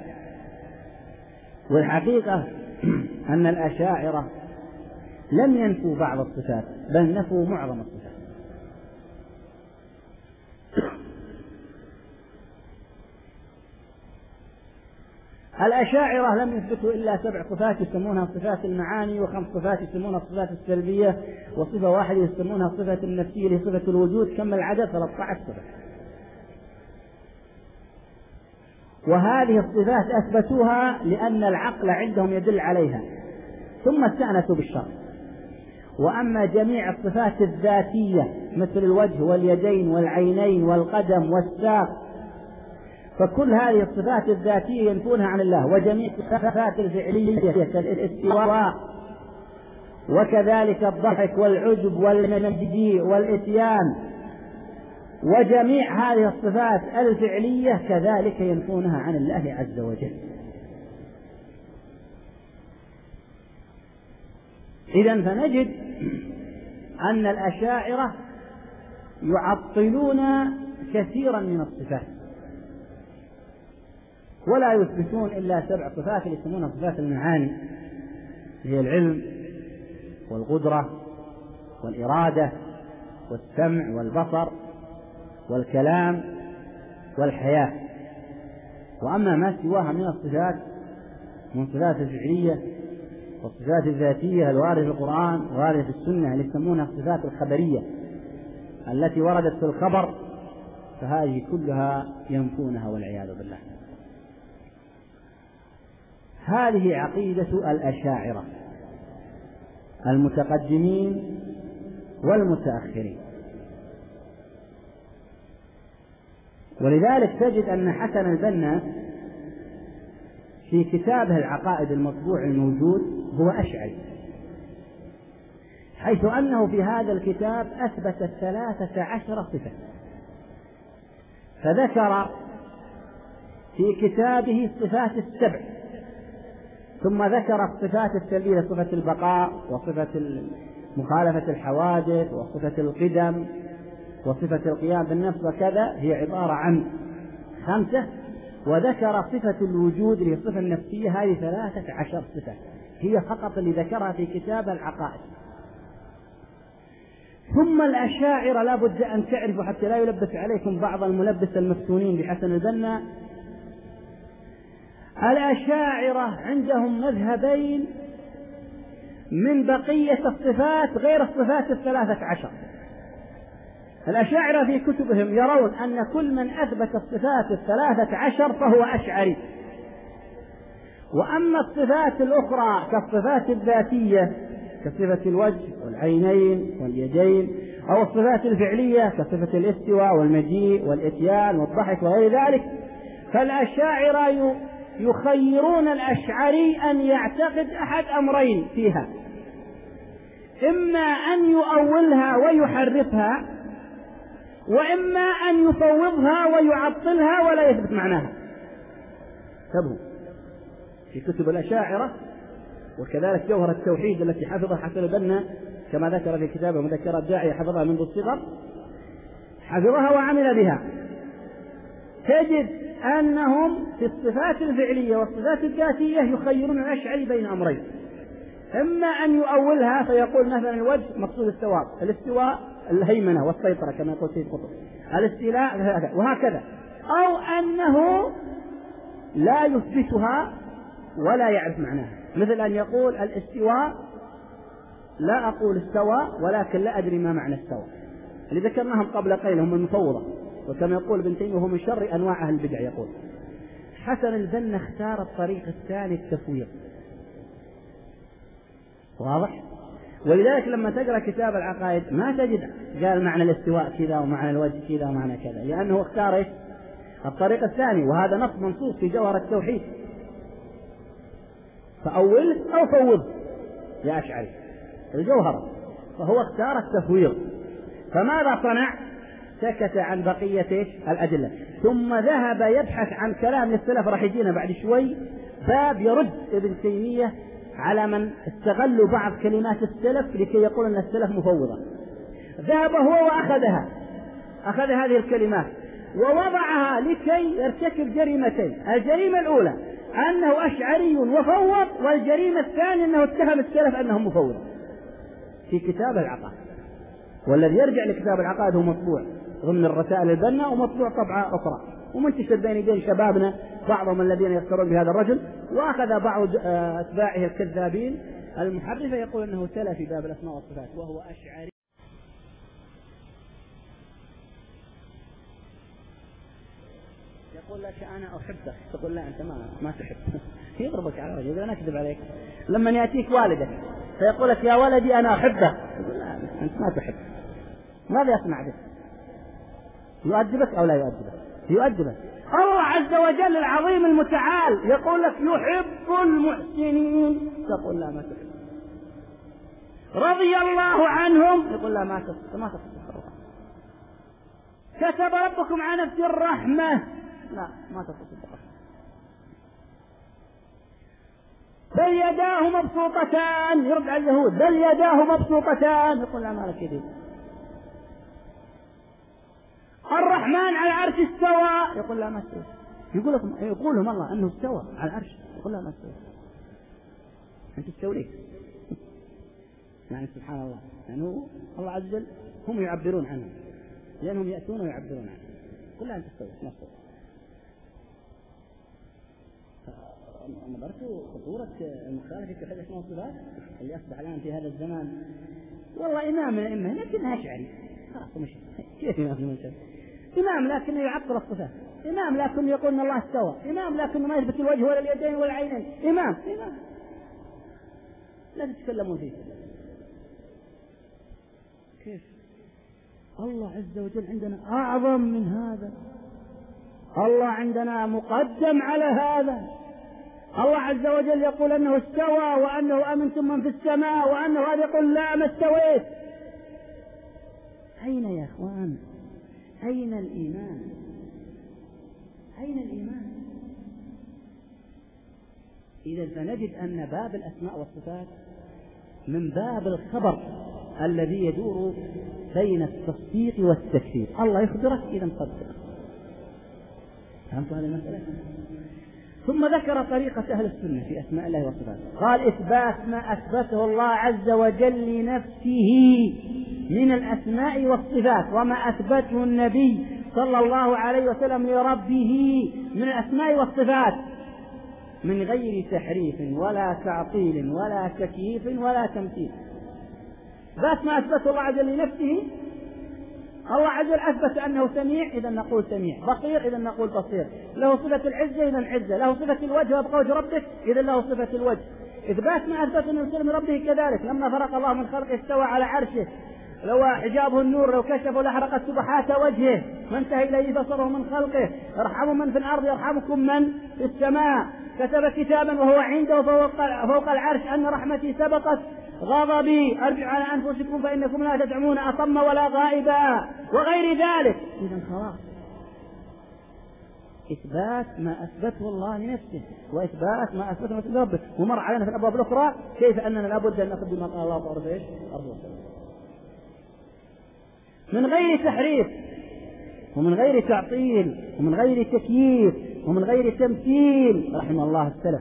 والحقيقة أن الأشاعرة لم ينفوا بعض الصفات بل نفوا معظم الصفات. الأشاعرة لم يثبتوا إلا سبع صفات يسمونها صفات المعاني، وخمس صفات يسمونها الصفات السلبية، وصفة واحدة يسمونها الصفة النفسية اللي صفة الوجود. كم العدد؟ ثلاثة عشر صفة. وهذه الصفات أثبتوها لأن العقل عندهم يدل عليها، ثم استأنسوا بالشرع. وأما جميع الصفات الذاتية مثل الوجه واليدين والعينين والقدم والساق، فكل هذه الصفات الذاتية ينفونها عن الله. وجميع الصفات الفعلية كالاستواء وكذلك الضحك والعجب والمجيء والإتيان، وجميع هذه الصفات الفعلية كذلك ينفونها عن الله عز وجل. إذن فنجد أن الأشاعرة يعطلون كثيرا من الصفات، ولا يثبتون إلا سبع صفات اللي يسمونها صفات المعاني، هي العلم والقدرة والإرادة والسمع والبصر والكلام والحياة. وأما ما سواها من الصفات من صفات الفعلية والصفات الذاتية الواردة في القرآن وواردة في السنة اللي يسمونها الصفات الخبرية التي وردت في الخبر، فهذه كلها ينفونها والعياذ بالله. هذه عقيدة الأشاعرة المتقدمين والمتأخرين. ولذلك تجد أن حسن البنا في كتابه العقائد المطبوع الموجود هو أشعري، حيث أنه في هذا الكتاب أثبت ثلاثة عشر صفة، فذكر في كتابه الصفات السبع، ثم ذكر الصفات السلبية، صفة البقاء وصفة مخالفة الحوادث وصفة القدم وصفة القيام بالنفس وكذا، هي عبارة عن خمسة، وذكر صفة الوجود اللي هي الصفة النفسية، هذه ثلاثة عشر صفة هي فقط اللي ذكرها في كتاب العقائد. ثم الأشاعرة لا بد أن تعرفوا حتى لا يلبس عليكم بعض الملبس المفتونين بحسن البنا، الأشاعرة عندهم مذهبين من بقية الصفات غير الصفات الثلاثة عشر. الأشاعرة في كتبهم يرون أن كل من أثبت الصفات الثلاثة عشر فهو أشعري، وأما الصفات الأخرى كالصفات الذاتية كصفة الوجه والعينين واليدين، أو الصفات الفعلية كصفة الاستواء والمجيء والإتيان والضحك وغير ذلك، فالأشاعرة يخيرون الأشعري أن يعتقد أحد أمرين فيها: إما أن يؤولها ويحرفها، وإما أن يفوضها ويعطلها ولا يثبت معناها. تبهو في كتب الأشاعرة، وكذلك جوهر التوحيد التي حفظها حسن البنا كما ذكر في كتابه مذكرات داعية حفظها منذ الصغر، حفظها وعمل بها، تجد أنهم في الصفات الفعلية والصفات الذاتية يخيرون الأشعري بين أمرين: إما أن يؤولها فيقول مثلا الوجه مقصود الثواب، الاستواء الهيمنة والسيطرة كما يقول سيد قطب، الاستيلاء وهكذا، أو أنه لا يثبتها ولا يعرف معناها، مثل أن يقول الاستواء لا أقول استوى ولكن لا أدري ما معنى استوى، اللي ذكرناهم قبل قليل هم المفوضة، وكما يقول ابن تيمية وهو من شر أنواع أهل البدع. يقول حسن البنا اختار الطريق الثاني التفويض، واضح؟ ولذلك لما تقرأ كتاب العقائد ما تجد قال معنى الاستواء كذا ومعنى الوجه كذا ومعنى كذا، لأنه اختار الطريق الثاني، وهذا نص منصوص في جوهر التوحيد: فأول أو فوض يا أشعري الجوهر، فهو اختار التفويض. فماذا صنع؟ سكت عن بقية الأدلة، ثم ذهب يبحث عن كلام السلف، راح يجينا بعد شوي باب يرد ابن تيمية على من استغلوا بعض كلمات السلف لكي يقول أن السلف مفوضة. ذهب هو وأخذها، أخذ هذه الكلمات ووضعها لكي يرتكب جريمتين: الجريمة الأولى أنه أشعري وفوض، والجريمة الثانية أنه اتهم السلف أنهم مفوضة في كتاب العقائد. والذي يرجع لكتاب العقائد هو مطبوع ضمن الرسائل البنا، ومطبوع طبعة أخرى ومنتشر بين يدي شبابنا بعضهم الذين يذكرون بهذا الرجل، وأخذ بعض أتباعه الكذابين المحرفة يقول أنه تلا في باب الأسماء والصفات وهو أشعري. يقول لك أنا أحبك، تقول لا أنت ما ما تحب، يضربك على وجهك، أنا أكذب عليك. لما يأتيك والدك فيقول لك يا ولدي أنا أحبك، تقول لا أنت ما تحب، ماذا يصنع بك؟ يؤدبك أو لا يؤدبك؟ يؤدبك. الله عز وجل العظيم المتعال يقول لك يحب المحسنين، تقول لا ما تحب. رضي الله عنهم، يقول لا ما تحب، ما تحب. كتب ربكم على نفسه الرحمة، لا ما تحب. بل يداه مبسوطتان، يرد على اليهود بل يداه مبسوطتان، يقول لا ما لك يدين. الرحمن على العرش استوى، يقول لا ما استوى. يقول لكم يقول لهم الله أنه استوى على العرش، يقول لا ما استوى. أنت استوليت. يعني سبحان الله، يعني الله عز وجل هم يعبرون عنه، لأنهم يأتون ويعبرون عنه. يقول لا أنت استويت ما استوى. نظرت خطورة المخالفة في حدث الصفات اللي أصبح الآن في هذا الزمان. والله إمام من الأئمة لكنها أشعري، خلاص مش كيف إمام في المنشأ؟ إمام لكنه يعطل الصفات، إمام لكنه يقول إن الله استوى، إمام لكنه ما يثبت الوجه ولا اليدين ولا العينين، إمام إمام لا تتكلمون فيه. كيف؟ الله عز وجل عندنا أعظم من هذا، الله عندنا مقدم على هذا. الله عز وجل يقول أنه استوى وأنه أمنتم من في السماء، وأنه هذا يقول لا ما استويت. أين يا أخوان؟ أين الإيمان؟ أين الإيمان؟ إذا فنجد أن باب الأسماء والصفات من باب الخبر الذي يدور بين التصديق والتكذيب. الله يخبرك إذا مصدق. فهمت هذه المسألة؟ ثم ذكر طريقة أهل السنة في أسماء الله وصفاته، قال إثبات ما أثبته الله عز وجل لنفسه من الأسماء والصفات، وما أثبته النبي صلى الله عليه وسلم لربه من الأسماء والصفات، من غير تحريف ولا تعطيل ولا تكييف ولا تمثيل. ذات ما أثبته الله عز وجل لنفسه. الله عز وجل أثبت أنه سميع، إذا نقول سميع، بصير، إذا نقول بصير، له صفة العزة، إذا عزة، له صفة الوجه وابقى وجه ربك، إذا له صفة الوجه. إثبات ما أثبت أنه يصير من ربه كذلك. لما فرق الله من خلقه استوى على عرشه، لو حجابه النور لو كشفه لحرقت سبحات وجهه، ما انتهى إليه بصره من خلقه. ارحموا من في الأرض يرحمكم من في السماء. كتب كتابا وهو عنده فوق العرش أن رحمتي سبقت غضبي، ارجعوا على أنفسكم فإنكم لا تدعمون أصم ولا غائبا، وغير ذلك. إذن خلاص إثبات ما أثبته الله لنفسه، وإثبات ما أثبته لربه. ومر علينا في الأبواب الأخرى كيف أننا لابد أن نقدم ما قال الله تعالى إيش من غير تحريف ومن غير تعطيل ومن غير تكييف ومن غير تمثيل. رحم الله السلف،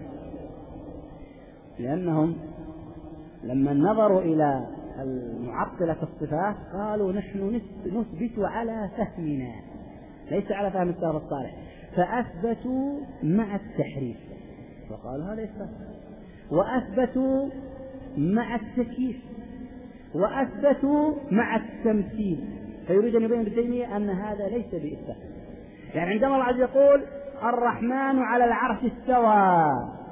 لأنهم لما نظروا إلى المعطلة الصفات قالوا نحن نثبت على فهمنا ليس على فهم السلف الصالح، فأثبتوا مع التحريف وقالوا هذا إثبات، وأثبتوا مع التكييف، وأثبتوا مع التمثيل. فيريد أن يبين ابن تيمية أن هذا ليس بإثبات. يعني عندما الله عز يقول الرحمن على العرش استوى،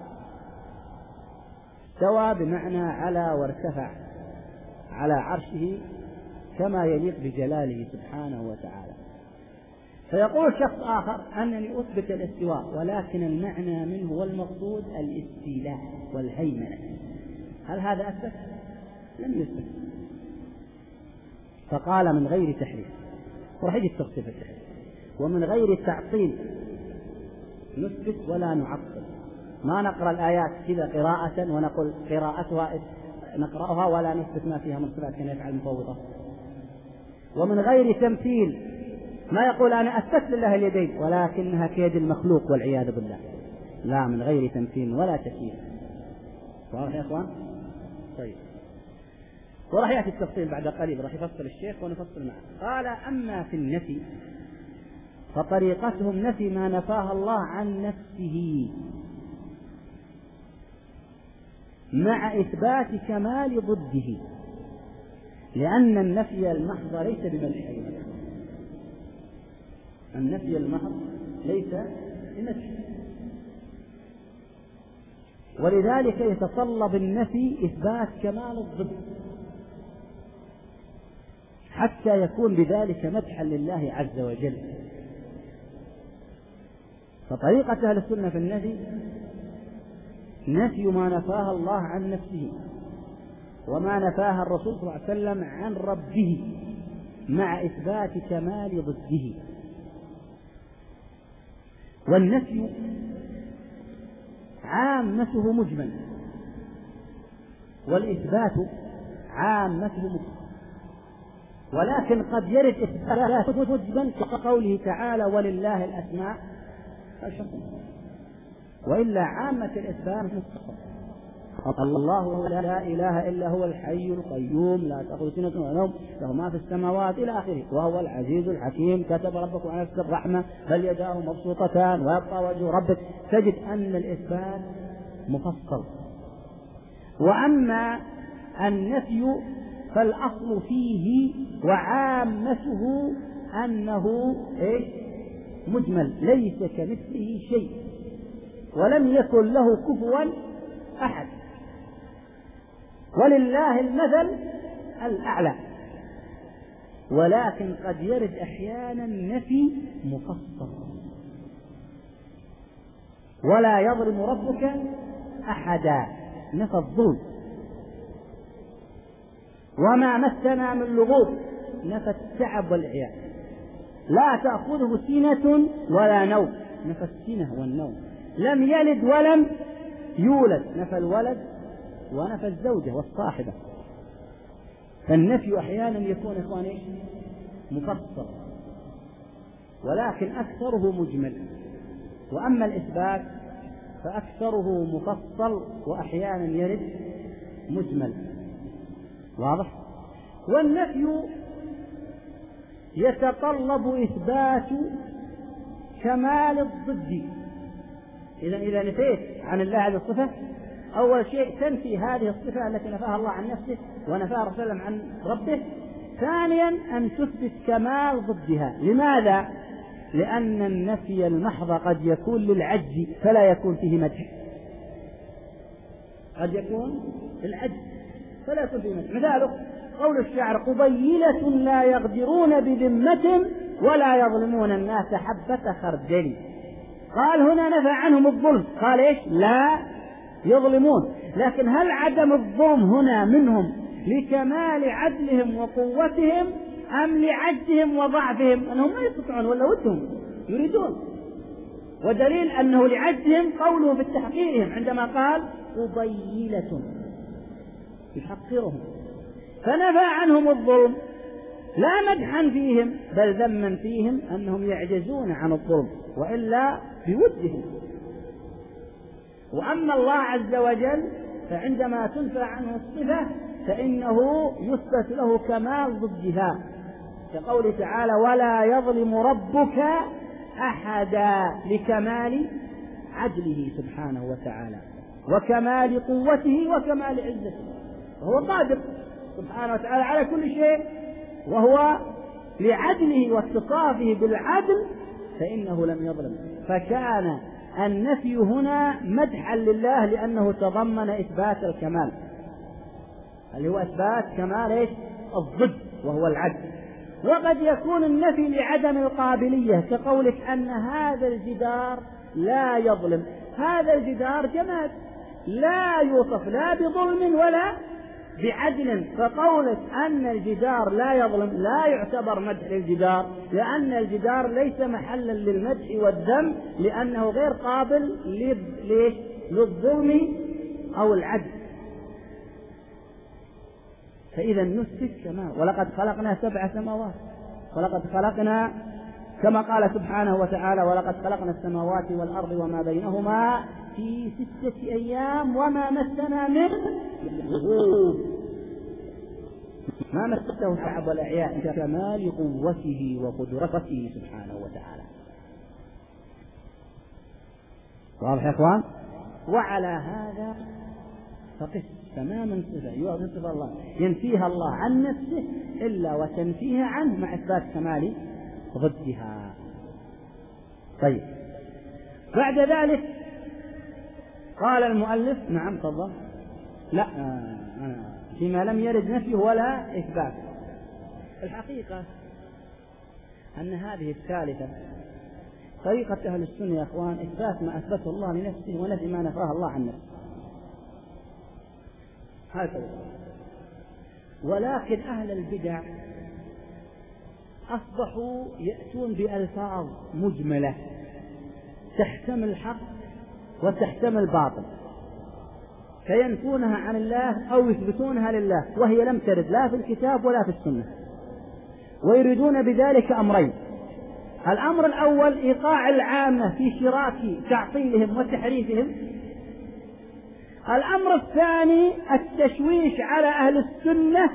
استوى بمعنى على وارتفع على عرشه كما يليق بجلاله سبحانه وتعالى. فيقول شخص آخر أنني أثبت الاستواء، ولكن المعنى منه والمقصود الاستيلاء والهيمنة. هل هذا أثبت؟ لم يثبت. فقال من غير تحريف، وراح يجي التفصيل في التحريف، ومن غير تعطيل نثبت ولا نعطل. ما نقرأ الآيات كذا قراءة ونقول قراءتها نقرأها ولا نثبت ما فيها من صفات كما يفعل المفوضة. ومن غير تمثيل، ما يقول أنا أثبت لله اليدين ولكنها كيد المخلوق والعياذ بالله. لا، من غير تمثيل ولا تكييف. واضح يا إخوان؟ طيب، وراح يأتي التفصيل بعد قليل، راح يفصل الشيخ ونفصل معه. قال أما في النفي فطريقتهم نفي ما نفاه الله عن نفسه مع إثبات كمال ضده، لأن النفي المحض ليس بمدح، النفي المحض ليس بمدح، ولذلك يتصلب النفي إثبات كمال الضد حتى يكون بذلك مدحا لله عز وجل. فطريقة أهل السنة في النفي نفي ما نفاه الله عن نفسه وما نفاه الرسول صلى الله عليه وسلم عن ربه مع إثبات كمال ضده. والنفي عامته مجمل، والإثبات عامته مطلق. ولكن قد يرد إثبات مجمل كقوله تعالى ولله الأسماء الحسنى، وإلا عامة الإثبات مستقر. الله لا إله إلا هو الحي القيوم لا تأخذه سنة ولا نوم له ما في السماوات إلى آخره وهو العزيز الحكيم كتب ربكم على نفسه الرحمة بل يداه مبسوطتان ويبقى وجه ربك. تجد أن الإثبات مفصل. وأما النفي فالأصل فيه وعامته أنه إيه؟ مجمل ليس كمثله شيء ولم يكن له كفوا أحد ولله المثل الأعلى. ولكن قد يرد أحيانا نفي مفصل ولا يظلم ربك أحدا، نفى الظلم. وما مسنا من لغوب، نفى التعب والعياء. لا تأخذه سنة ولا نوم، نفى السنة والنوم. لم يلد ولم يولد، نفى الولد ونفى الزوجة والصاحبة. فالنفي أحيانا يكون إخواني مفصل ولكن أكثره مجمل، وأما الإثبات فأكثره مفصل وأحيانا يرد مجمل. واضح؟ والنفي يتطلب إثبات كمال الضد. إذا إذا نفيت عن الله هذه الصفة أول شيء تنفي هذه الصفة التي نفاها الله عن نفسه ونفاها رسول الله عن ربه. ثانيا أن تثبت كمال ضدها. لماذا؟ لأن النفي المحض قد يكون للعجز فلا يكون فيه مدح، قد يكون للعجز فلا يكون فيه مدح. مثاله قول الشاعر قبيلة لا يغدرون بذمة ولا يظلمون الناس حبة خردل. قال هنا نفى عنهم الظلم، قال إيش؟ لا يظلمون. لكن هل عدم الظلم هنا منهم لكمال عدلهم وقوتهم أم لعجزهم وضعفهم؟ أنهم ما يستطيعون ولا ودهم يريدون. ودليل أنه لعجزهم قوله في تحقيرهم عندما قال قبيلة يحقرهم، فنفى عنهم الظلم لا مدحا فيهم بل ذما فيهم أنهم يعجزون عن الظلم وإلا بودهم. وأما الله عز وجل فعندما تنفى عنه الصفة فإنه يثبت له كمال ضدها كقوله تعالى ولا يظلم ربك أحدا لكمال عدله سبحانه وتعالى وكمال قوته وكمال عزته. وهو قادر سبحانه وتعالى على كل شيء، وهو لعدله واتصافه بالعدل فإنه لم يظلم. فكان النفي هنا مدحا لله لأنه تضمن إثبات الكمال اللي هو إثبات كمال إيش؟ الضد وهو العدل. وقد يكون النفي لعدم القابلية كقولك أن هذا الجدار لا يظلم. هذا الجدار جماد لا يوصف لا بظلم ولا بعدل، فقولك أن الجدار لا يظلم لا يعتبر مدح للجدار لأن الجدار ليس محلا للمدح والذم لأنه غير قابل للظلم أو العدل. فإذا نثبت كما ولقد خلقنا سبع سماوات ولقد خلقنا كما قال سبحانه وتعالى ولقد خلقنا السماوات والأرض وما بينهما في ستة أيام وما مسنا من لغوب. ما مسته تعب ولا عياء كمال قوته وقدرته سبحانه وتعالى. واضح يا اخوان؟ وعلى هذا فقس تماما صفة يوصف الله ينفيها الله عن نفسه إلا وتنفيها عنه مع إثبات كمال ضدها. طيب بعد ذلك قال المؤلف نعم تفضل لا آه فيما لم يرد نفيه ولا إثبات. الحقيقة أن هذه الثالثة طريقة أهل السنة يا أخوان إثبات ما أثبته الله لنفسه ونفي ما نفاه الله عن نفسه هكذا. ولكن أهل البدع أصبحوا يأتون بألفاظ مجملة تحتمل الحق وتحتمل الباطل فينفونها عن الله أو يثبتونها لله وهي لم ترد لا في الكتاب ولا في السنة. ويريدون بذلك أمرين: الأمر الأول إيقاع العامة في شراك تعطيلهم وتحريفهم، الأمر الثاني التشويش على أهل السنة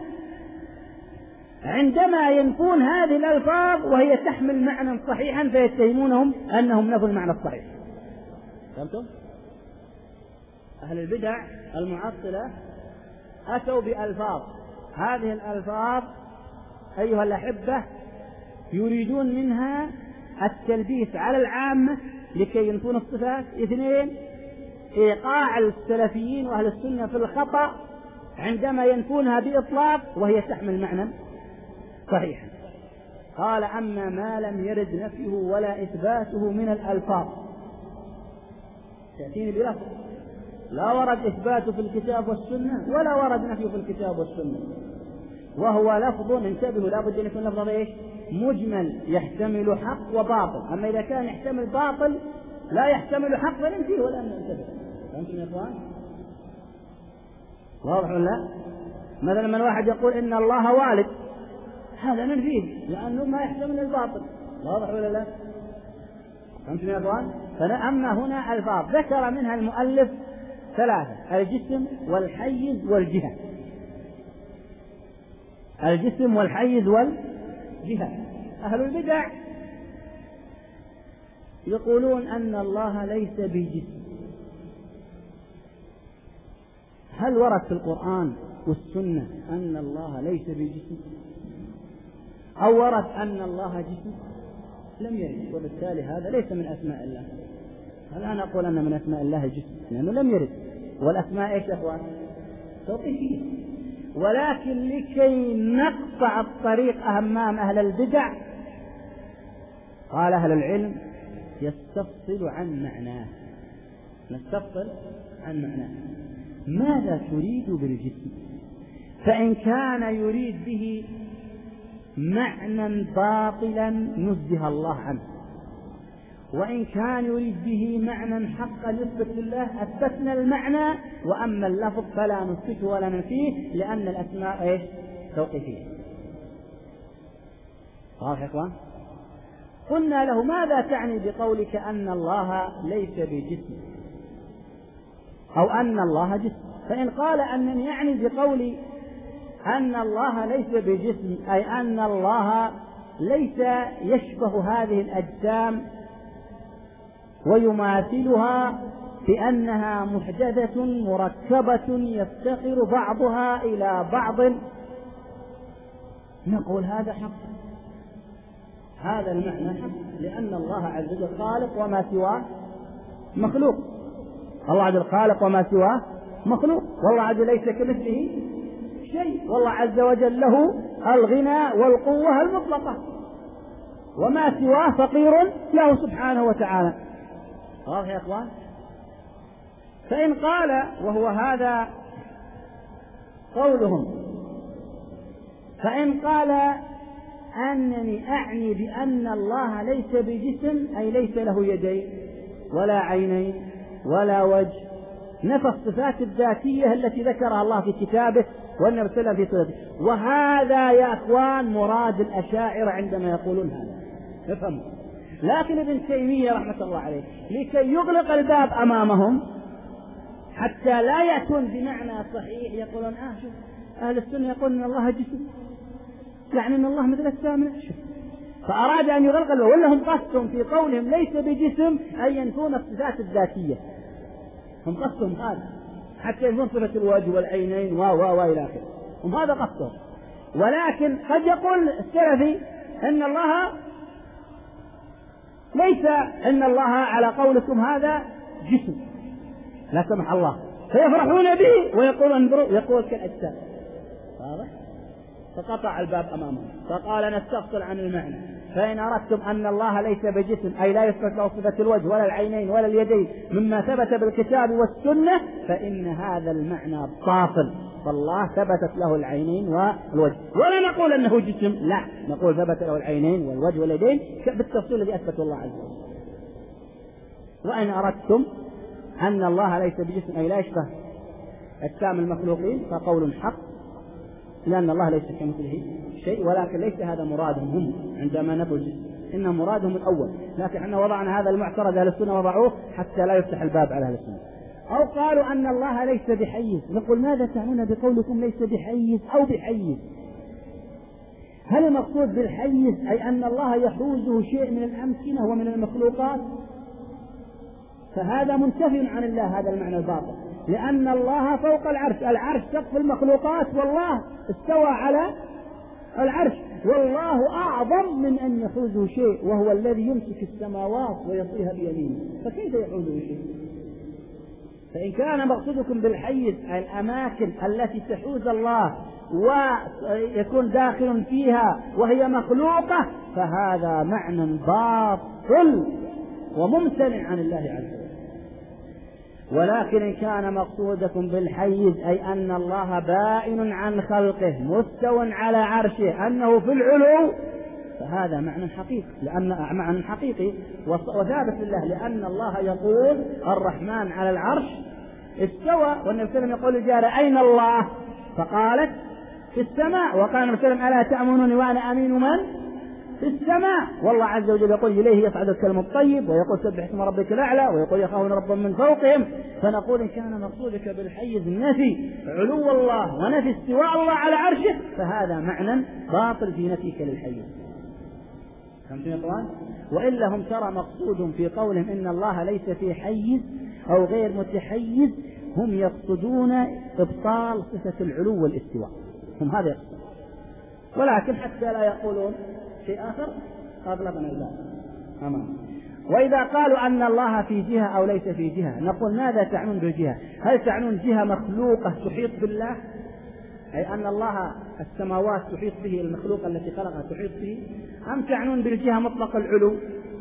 عندما ينفون هذه الألفاظ وهي تحمل معنى صحيحا فيتهمونهم أنهم نفوا المعنى الصحيح. فهمتم؟ أهل البدع المعطلة أتوا بألفاظ، هذه الألفاظ أيها الأحبة يريدون منها التلبيس على العامة لكي ينفون الصفات. اثنين، إيقاع السلفيين وأهل السنة في الخطأ عندما ينفونها بإطلاق وهي تحمل معنى صحيحا. قال: أما ما لم يرد نفيه ولا إثباته من الألفاظ، تأتيني بلفظ لا ورد إثباته في الكتاب والسنة ولا ورد نفيه في الكتاب والسنة، وهو لفظ، انتبهوا لا بد أن يكون لفظ إيش؟ مجمل يحتمل حق وباطل. أما إذا كان يحتمل باطل لا يحتمل حق فننفيه ولا ننتبه. فهمتم يا إخوان؟ واضح ولا لا؟ مثلا من واحد يقول إن الله والد، هذا ننفيه لأنه ما يحتمل الباطل. واضح ولا لا؟ فهمتم يا إخوان؟ فأما هنا ألفاظ ذكر منها المؤلف ثلاثة: الجسم والحيز والجهة. الجسم والحيز والجهة. أهل البدع يقولون أن الله ليس بجسم. هل ورد في القرآن والسنة أن الله ليس بجسم؟ أو ورد أن الله جسم؟ لم يرد، وبالتالي هذا ليس من أسماء الله. هل أنا أقول أن من أسماء الله جسم؟ لأنه لم يرد. والأسماء إيش يا أخوان؟ توقيفية. ولكن لكي نقطع الطريق أمام أهل البدع قال أهل العلم: يستفصل عن معناه. نستفصل عن معناه. ماذا تريد بالجسم؟ فإن كان يريد به معنى باطلا نزه الله عنه، وإن كان يريد به معنى حقا يثبت لله أثبتنا المعنى، وأما اللفظ فلا نثبته ولا ننفيه لأن الأسماء إيش؟ توقيفية. واضح يا إخوان؟ قلنا له: ماذا تعني بقولك أن الله ليس بجسم أو أن الله جسم؟ فإن قال أنني يعني بقولي أن الله ليس بجسم أي أن الله ليس يشبه هذه الأجسام ويماثلها بأنها محدثة مركبة يفتقر بعضها إلى بعض، نقول هذا حق، هذا المعنى حق، لأن الله عز وجل خالق وما سواه مخلوق. الله عز وجل خالق وما سواه مخلوق، والله عز وجل ليس كمثله شيء، والله عز وجل له الغنى والقوة المطلقة، وما سواه فقير له سبحانه وتعالى. واضح يا اخوان؟ فإن قال، وهو هذا قولهم، فإن قال أنني أعني بأن الله ليس بجسم أي ليس له يدين ولا عينين ولا وجه، نفى الصفات الذاتية التي ذكرها الله في كتابه والنبي صلى الله عليه وسلم في سنته. وهذا يا أخوان مراد الأشاعرة عندما يقولون هذا، افهموا. لكن ابن تيمية رحمة الله عليه لكي يغلق الباب أمامهم حتى لا يأتون بمعنى صحيح يقولون: آه شوف أهل السنة يقولون أن الله جسم، يعني أن الله مثل السامع. فأراد أن يغلق الباب، ولا هم قصدهم في قولهم ليس بجسم أي ينفون الصفات الذاتية، هم قصدهم هذا حتى ينفون صفة الوجه والعينين و و و إلى آخره، هم هذا قصدهم. ولكن قد يقول السلفي أن الله ليس، أن الله على قولكم هذا جسم لا سمح الله، فيفرحون به ويقولون انظروا، يقول كالأجسام. واضح؟ فقطع الباب أمامهم فقال: نستفصل عن المعنى، فإن أردتم أن الله ليس بجسم أي لا يثبت له صفة الوجه ولا العينين ولا اليدين مما ثبت بالكتاب والسنة فإن هذا المعنى باطل، فالله ثبتت له العينين والوجه، ولا نقول أنه جسم، لا نقول ثبت له العينين والوجه واليدين بالتفصيل الذي أثبته الله عز وجل. وإن أردتم أن الله ليس بجسم أي لا يشبه أجسام المخلوقين فقول حق لأن الله ليس كمثله شيء، ولكن ليس هذا مرادهم هم عندما نفوا الجسم، إن مرادهم الأول، لكن احنا وضعنا هذا المعترض أهل السنة وضعوه حتى لا يفتح الباب على أهل السنة. أو قالوا أن الله ليس بحيز، نقول ماذا تعنون بقولكم ليس بحيز أو بحيز؟ هل المقصود بالحيز أي أن الله يحوزه شيء من الأمكنة ومن المخلوقات؟ فهذا منتفي عن الله هذا المعنى الباطل، لأن الله فوق العرش، العرش سقف المخلوقات، والله استوى على العرش، والله أعظم من أن يحوزه شيء، وهو الذي يمسك السماوات ويطيها بيمينه، فكيف يحوزه شيء؟ فإن كان مقصودكم بالحيز الأماكن التي تحوز الله ويكون داخل فيها وهي مخلوقة، فهذا معنى باطل وممتنع عن الله عز وجل. ولكن إن كان مقصودكم بالحيز أي أن الله بائن عن خلقه مستو على عرشه أنه في العلو، فهذا معنى حقيقي، لأن معنى حقيقي وثابت لله، لأن الله يقول الرحمن على العرش استوى، والنبي صلى الله عليه وسلم يقول للجارة أين الله؟ فقالت في السماء، وقال النبي صلى الله عليه وسلم ألا تأمنوني وأنا أمين من في السماء. والله عز وجل يقول إليه يصعد الكلم الطيب، ويقول سبح اسم ربك الأعلى، ويقول يخافون ربهم من فوقهم. فنقول إن كان مقصودك بالحيز نفي علو الله ونفي استواء الله على عرشه، فهذا معنى باطل في نفيك للحيز. فهمتم يا اخوان؟ وإلا هم ترى مقصودهم في قولهم إن الله ليس في حيز أو غير متحيز، هم يقصدون إبطال صفة العلو والاستواء، هم هذا يقصدون، ولكن حتى لا يقولون شيء آخر أغلبنا الباب أمام. وإذا قالوا أن الله في جهة أو ليس في جهة، نقول ماذا تعنون بالجهة؟ هل تعنون جهة مخلوقة تحيط بالله، أي أن الله السماوات تحيط به، المخلوق التي خلقها تحيط به، أم تعنون بالجهة مطلق العلو؟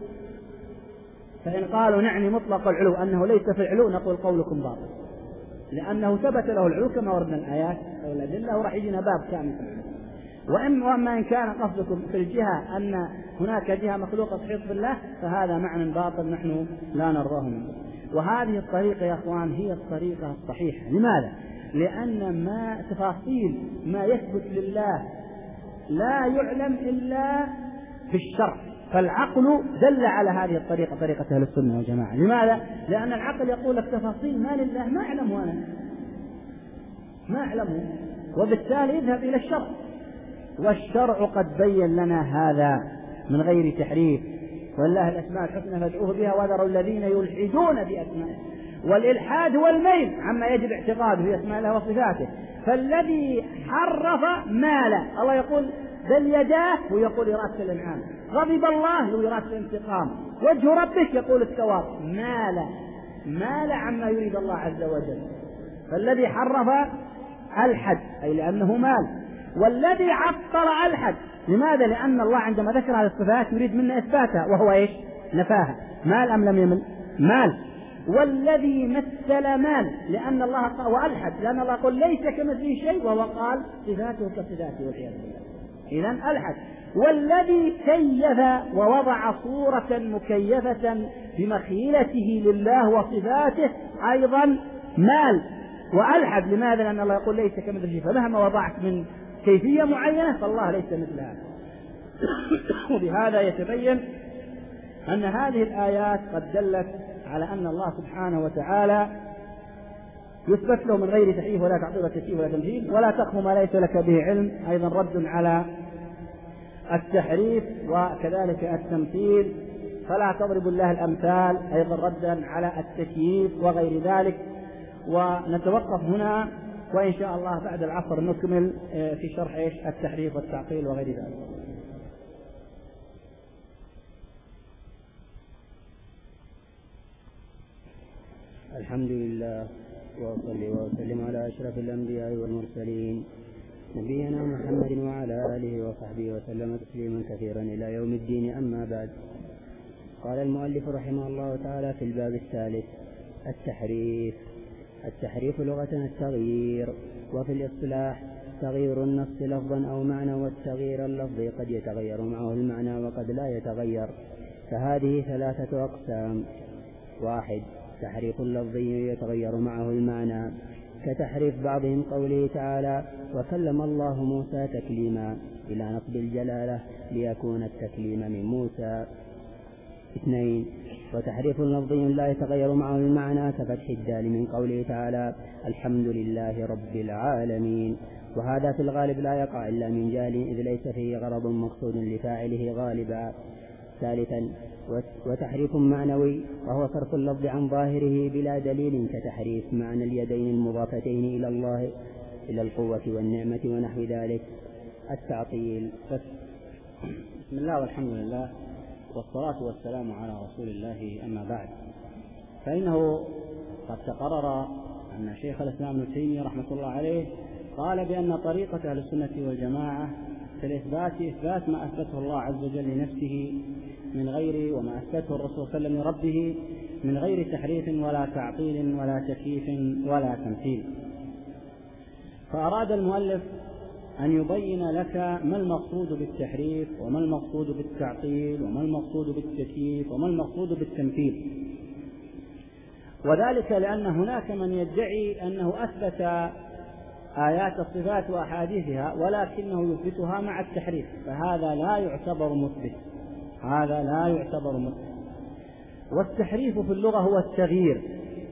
فإن قالوا نعني مطلق العلو أنه ليس في العلو، نقول قولكم باطل، لأنه ثبت له العلو كما وردنا الآيات أو الأدلة، وراح يجينا باب كامل. وإما إن كان قصدكم في الجهة أن هناك جهة مخلوقة تحيط بالله، فهذا معنى باطل نحن لا نرضاه منه. وهذه الطريقة يا أخوان هي الطريقة الصحيحة. لماذا؟ لأن ما تفاصيل ما يثبت لله لا يعلم إلا في الشرع، فالعقل دل على هذه الطريقة، طريقة أهل السنة والجماعة. لماذا؟ لأن العقل يقول لك تفاصيل ما لله ما أعلمه أنا، ما أعلمه، وبالتالي يذهب إلى الشرع، والشرع قد بين لنا هذا من غير تحريف. ولله الأسماء الحسنى فادعوه بها وذروا الذين يلحدون بأسمائه. والإلحاد هو الميل عما يجب اعتقاده في أسماء الله وصفاته. فالذي حرف مال، الله يقول بل يداه ويقول إرادة الإنعام، غضب الله وإرادة الانتقام، وجه ربك يقول الثواب، مال مال عما يريد الله عز وجل. فالذي حرف ألحد أي لأنه مال، والذي عطل ألحد. لماذا؟ لأن الله عندما ذكر هذه الصفات يريد منا إثباتها، وهو إيش؟ نفاها. مال أم لم يمل؟ مال. والذي مثل مال لأن الله قال وألحد، لأن الله قال ليس كمثله شيء، وهو قال صفاته كصفاته والعياذ بالله. إذن ألحد. والذي كيف ووضع صورة مكيفة بمخيلته لله وصفاته أيضا مال وألحد. لماذا؟ لأن الله يقول ليس كمثله شيء، فمهما وضعت من كيفية معينة فالله ليس مثل هذا. وبهذا يتبين أن هذه الآيات قد دلت على أن الله سبحانه وتعالى يثبت له من غير تحريف ولا تعطيل ولا تكييف ولا تمثيل. ولا تقف ما ليس لك به علم، أيضا رد على التحريف وكذلك التمثيل. فلا تضرب الله الأمثال، أيضا ردا على التكييف وغير ذلك. ونتوقف هنا، وإن شاء الله بعد العصر نكمل في شرح إيش التحريف والتعطيل وغير ذلك. الحمد لله، وأصلي وأسلم على أشرف الأنبياء والمرسلين نبينا محمد وعلى آله وصحبه وسلم تسليما كثيرا إلى يوم الدين. أما بعد، قال المؤلف رحمه الله تعالى في الباب الثالث: التحريف. التحريف لغة التغيير، وفي الاصطلاح تغيير النص لفظا أو معنى، والتغيير اللفظي قد يتغير معه المعنى وقد لا يتغير. فهذه ثلاثة أقسام: واحد، تحريف لفظي يتغير معه المعنى، كتحريف بعضهم قوله تعالى وكلم الله موسى تكليما إلى نصب الجلالة ليكون التكليم من موسى. اثنين، وتحريف لفظي لا يتغير معه المعنى كفتح الدال من قوله تعالى الحمد لله رب العالمين، وهذا في الغالب لا يقع إلا من جهل إذ ليس فيه غرض مقصود لفاعله غالبا. ثالثا، وتحريف معنوي وهو صرف اللفظ عن ظاهره بلا دليل كتحريف معنى اليدين المضافتين إلى الله إلى القوة والنعمة ونحو ذلك. التعطيل. بسم الله والحمد لله والصلاة والسلام على رسول الله، أما بعد، فإنه قد تقرر أن شيخ الإسلام ابن تيمية رحمة الله عليه قال بأن طريقة أهل السنة والجماعة في الإثبات إثبات ما أثبته الله عز وجل لنفسه من غير وما أثبته الرسول صلى الله عليه وسلم لربه من غير تحريف ولا تعطيل ولا تكييف ولا تمثيل. فأراد المؤلف أن يبين لك ما المقصود بالتحريف وما المقصود بالتعطيل وما المقصود بالتكييف وما المقصود بالتمثيل، وذلك لأن هناك من يدعي أنه أثبت آيات الصفات وأحاديثها ولكنه يثبتها مع التحريف، فهذا لا يعتبر مثبت، هذا لا يعتبر مثبت. والتحريف في اللغة هو التغيير،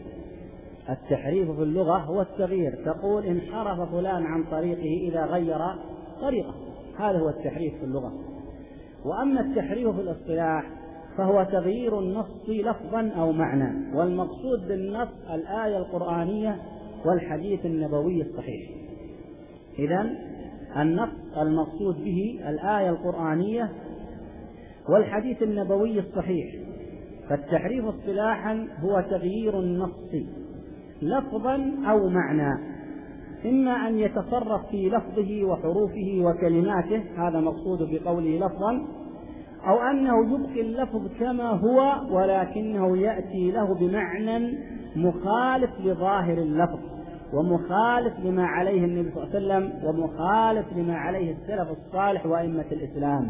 التحريف في اللغة هو التغيير، تقول انحرف فلان عن طريقه إذا غير طريقه، هذا هو التحريف في اللغة. وأما التحريف في الاصطلاح فهو تغيير النص لفظا أو معنى، والمقصود بالنص الآية القرآنية والحديث النبوي الصحيح. إذن النص المقصود به الآية القرآنية والحديث النبوي الصحيح، فالتحريف اصطلاحا هو تغيير النص لفظا أو معنى، إما أن يتصرف في لفظه وحروفه وكلماته، هذا مقصود بقوله لفظا، أو أنه يبقي اللفظ كما هو ولكنه يأتي له بمعنى مخالف لظاهر اللفظ ومخالف لما عليه النبي صلى الله عليه وسلم ومخالف لما عليه السلف الصالح وأئمة الإسلام.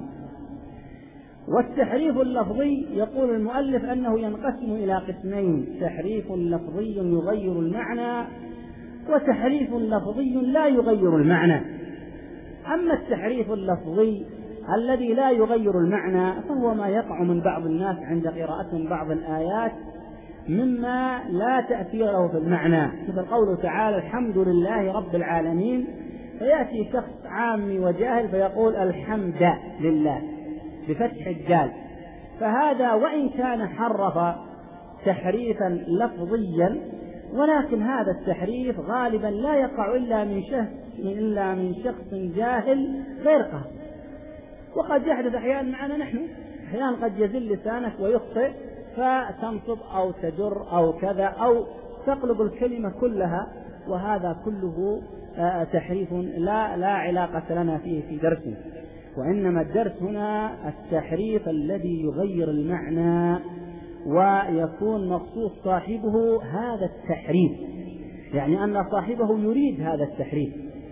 والتحريف اللفظي يقول المؤلف أنه ينقسم إلى قسمين: تحريف لفظي يغير المعنى، وتحريف لفظي لا يغير المعنى. أما التحريف اللفظي الذي لا يغير المعنى فهو ما يقع من بعض الناس عند قراءتهم بعض الآيات مما لا تأثير له في المعنى، مثل قوله تعالى الحمد لله رب العالمين، فيأتي شخص عامي وجاهل فيقول الحمد لله بفتح الدال، فهذا وإن كان حرف تحريفا لفظيا، ولكن هذا التحريف غالبا لا يقع إلا من شخص إلا من شخص جاهل غير قاصد. وقد يحدث أحيانا معنا نحن، أحيانا قد يزل لسانك ويخطئ فتنصب أو تجر أو كذا أو تقلب الكلمة كلها، وهذا كله تحريف لا لا علاقة لنا فيه في درسنا، وإنما الدرس هنا التحريف الذي يغير المعنى ويكون مقصود صاحبه هذا التحريف، يعني أن صاحبه يريد هذا التحريف.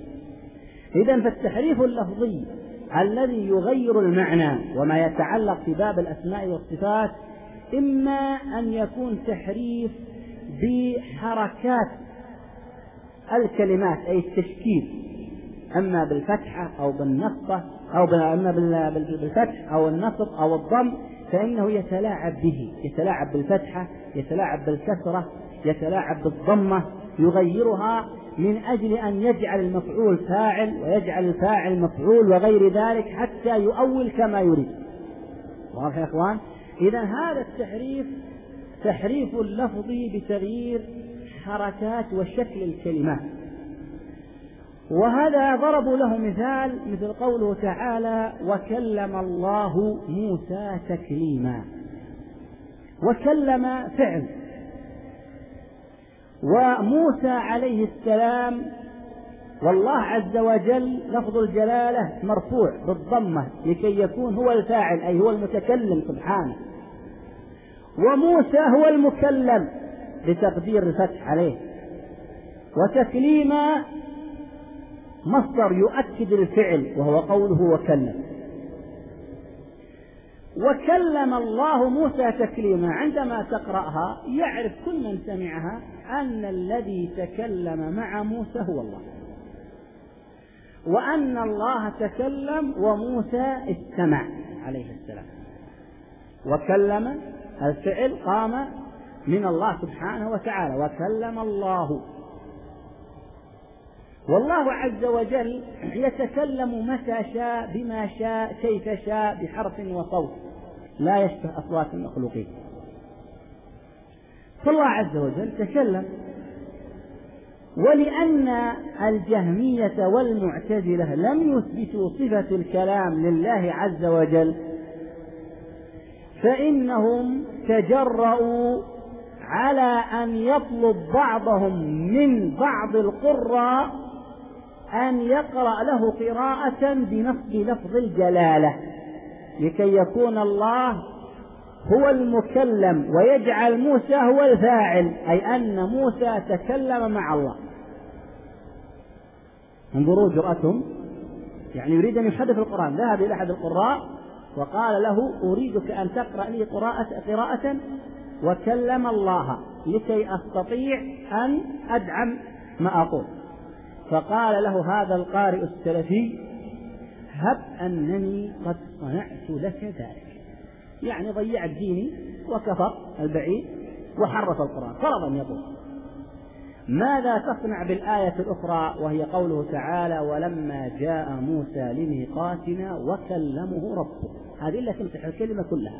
إذن فالتحريف اللفظي الذي يغير المعنى وما يتعلق في باب الأسماء والصفات إما أن يكون تحريف بحركات الكلمات أي التشكيل، أما بالفتحة أو بالنصبة أو أما بالفتح أو النصب أو الضم، فإنه يتلاعب به، يتلاعب بالفتحة، يتلاعب بالكسرة، يتلاعب بالضمة، يغيرها من أجل أن يجعل المفعول فاعل ويجعل الفاعل مفعول وغير ذلك حتى يؤول كما يريد. واضح يا إخوان؟ إذا هذا التحريف تحريف اللفظي بتغيير حركات وشكل الكلمات، وهذا ضربوا له مثال مثل قوله تعالى وكلم الله موسى تكليما، وكلم فعل، وموسى عليه السلام والله عز وجل لفظ الجلالة مرفوع بالضمة لكي يكون هو الفاعل أي هو المتكلم سبحانه، وموسى هو المكلم بتقدير الفتح عليه، وتكليما مصدر يؤكد الفعل وهو قوله وكلم. وكلم الله موسى تكليما، عندما تقرأها يعرف كل من سمعها أن الذي تكلم مع موسى هو الله، وأن الله تكلم وموسى استمع عليه السلام. وكلم الفعل قام من الله سبحانه وتعالى، وكلم الله. والله عز وجل يتكلم متى شاء بما شاء كيف شاء بحرف وصوت، لا يشبه أصوات المخلوقين. فالله عز وجل تكلم. ولأن الجهمية والمعتزلة لم يثبتوا صفة الكلام لله عز وجل، فإنهم تجرؤوا على أن يطلب بعضهم من بعض القراء أن يقرأ له قراءة بنصب لفظ الجلالة، لكي يكون الله هو المكلم ويجعل موسى هو الفاعل، أي أن موسى تكلم مع الله. انظروا جرأتهم، يعني يريد أن يحدث القرآن. ذهب إلى أحد القراء وقال له: أريدك أن تقرأ لي قراءة, قراءة وكلم الله لكي أستطيع أن أدعم ما أقول. فقال له هذا القارئ السلفي: هب أنني قد صنعت لك ذلك، يعني ضيعت ديني وكفر البعيد وحرف القرآن. فرضا يقول: ماذا تصنع بالآية الأخرى وهي قوله تعالى: ولما جاء موسى لميقاتنا وكلمه ربه؟ هذه إلا تمسح الكلمة كلها.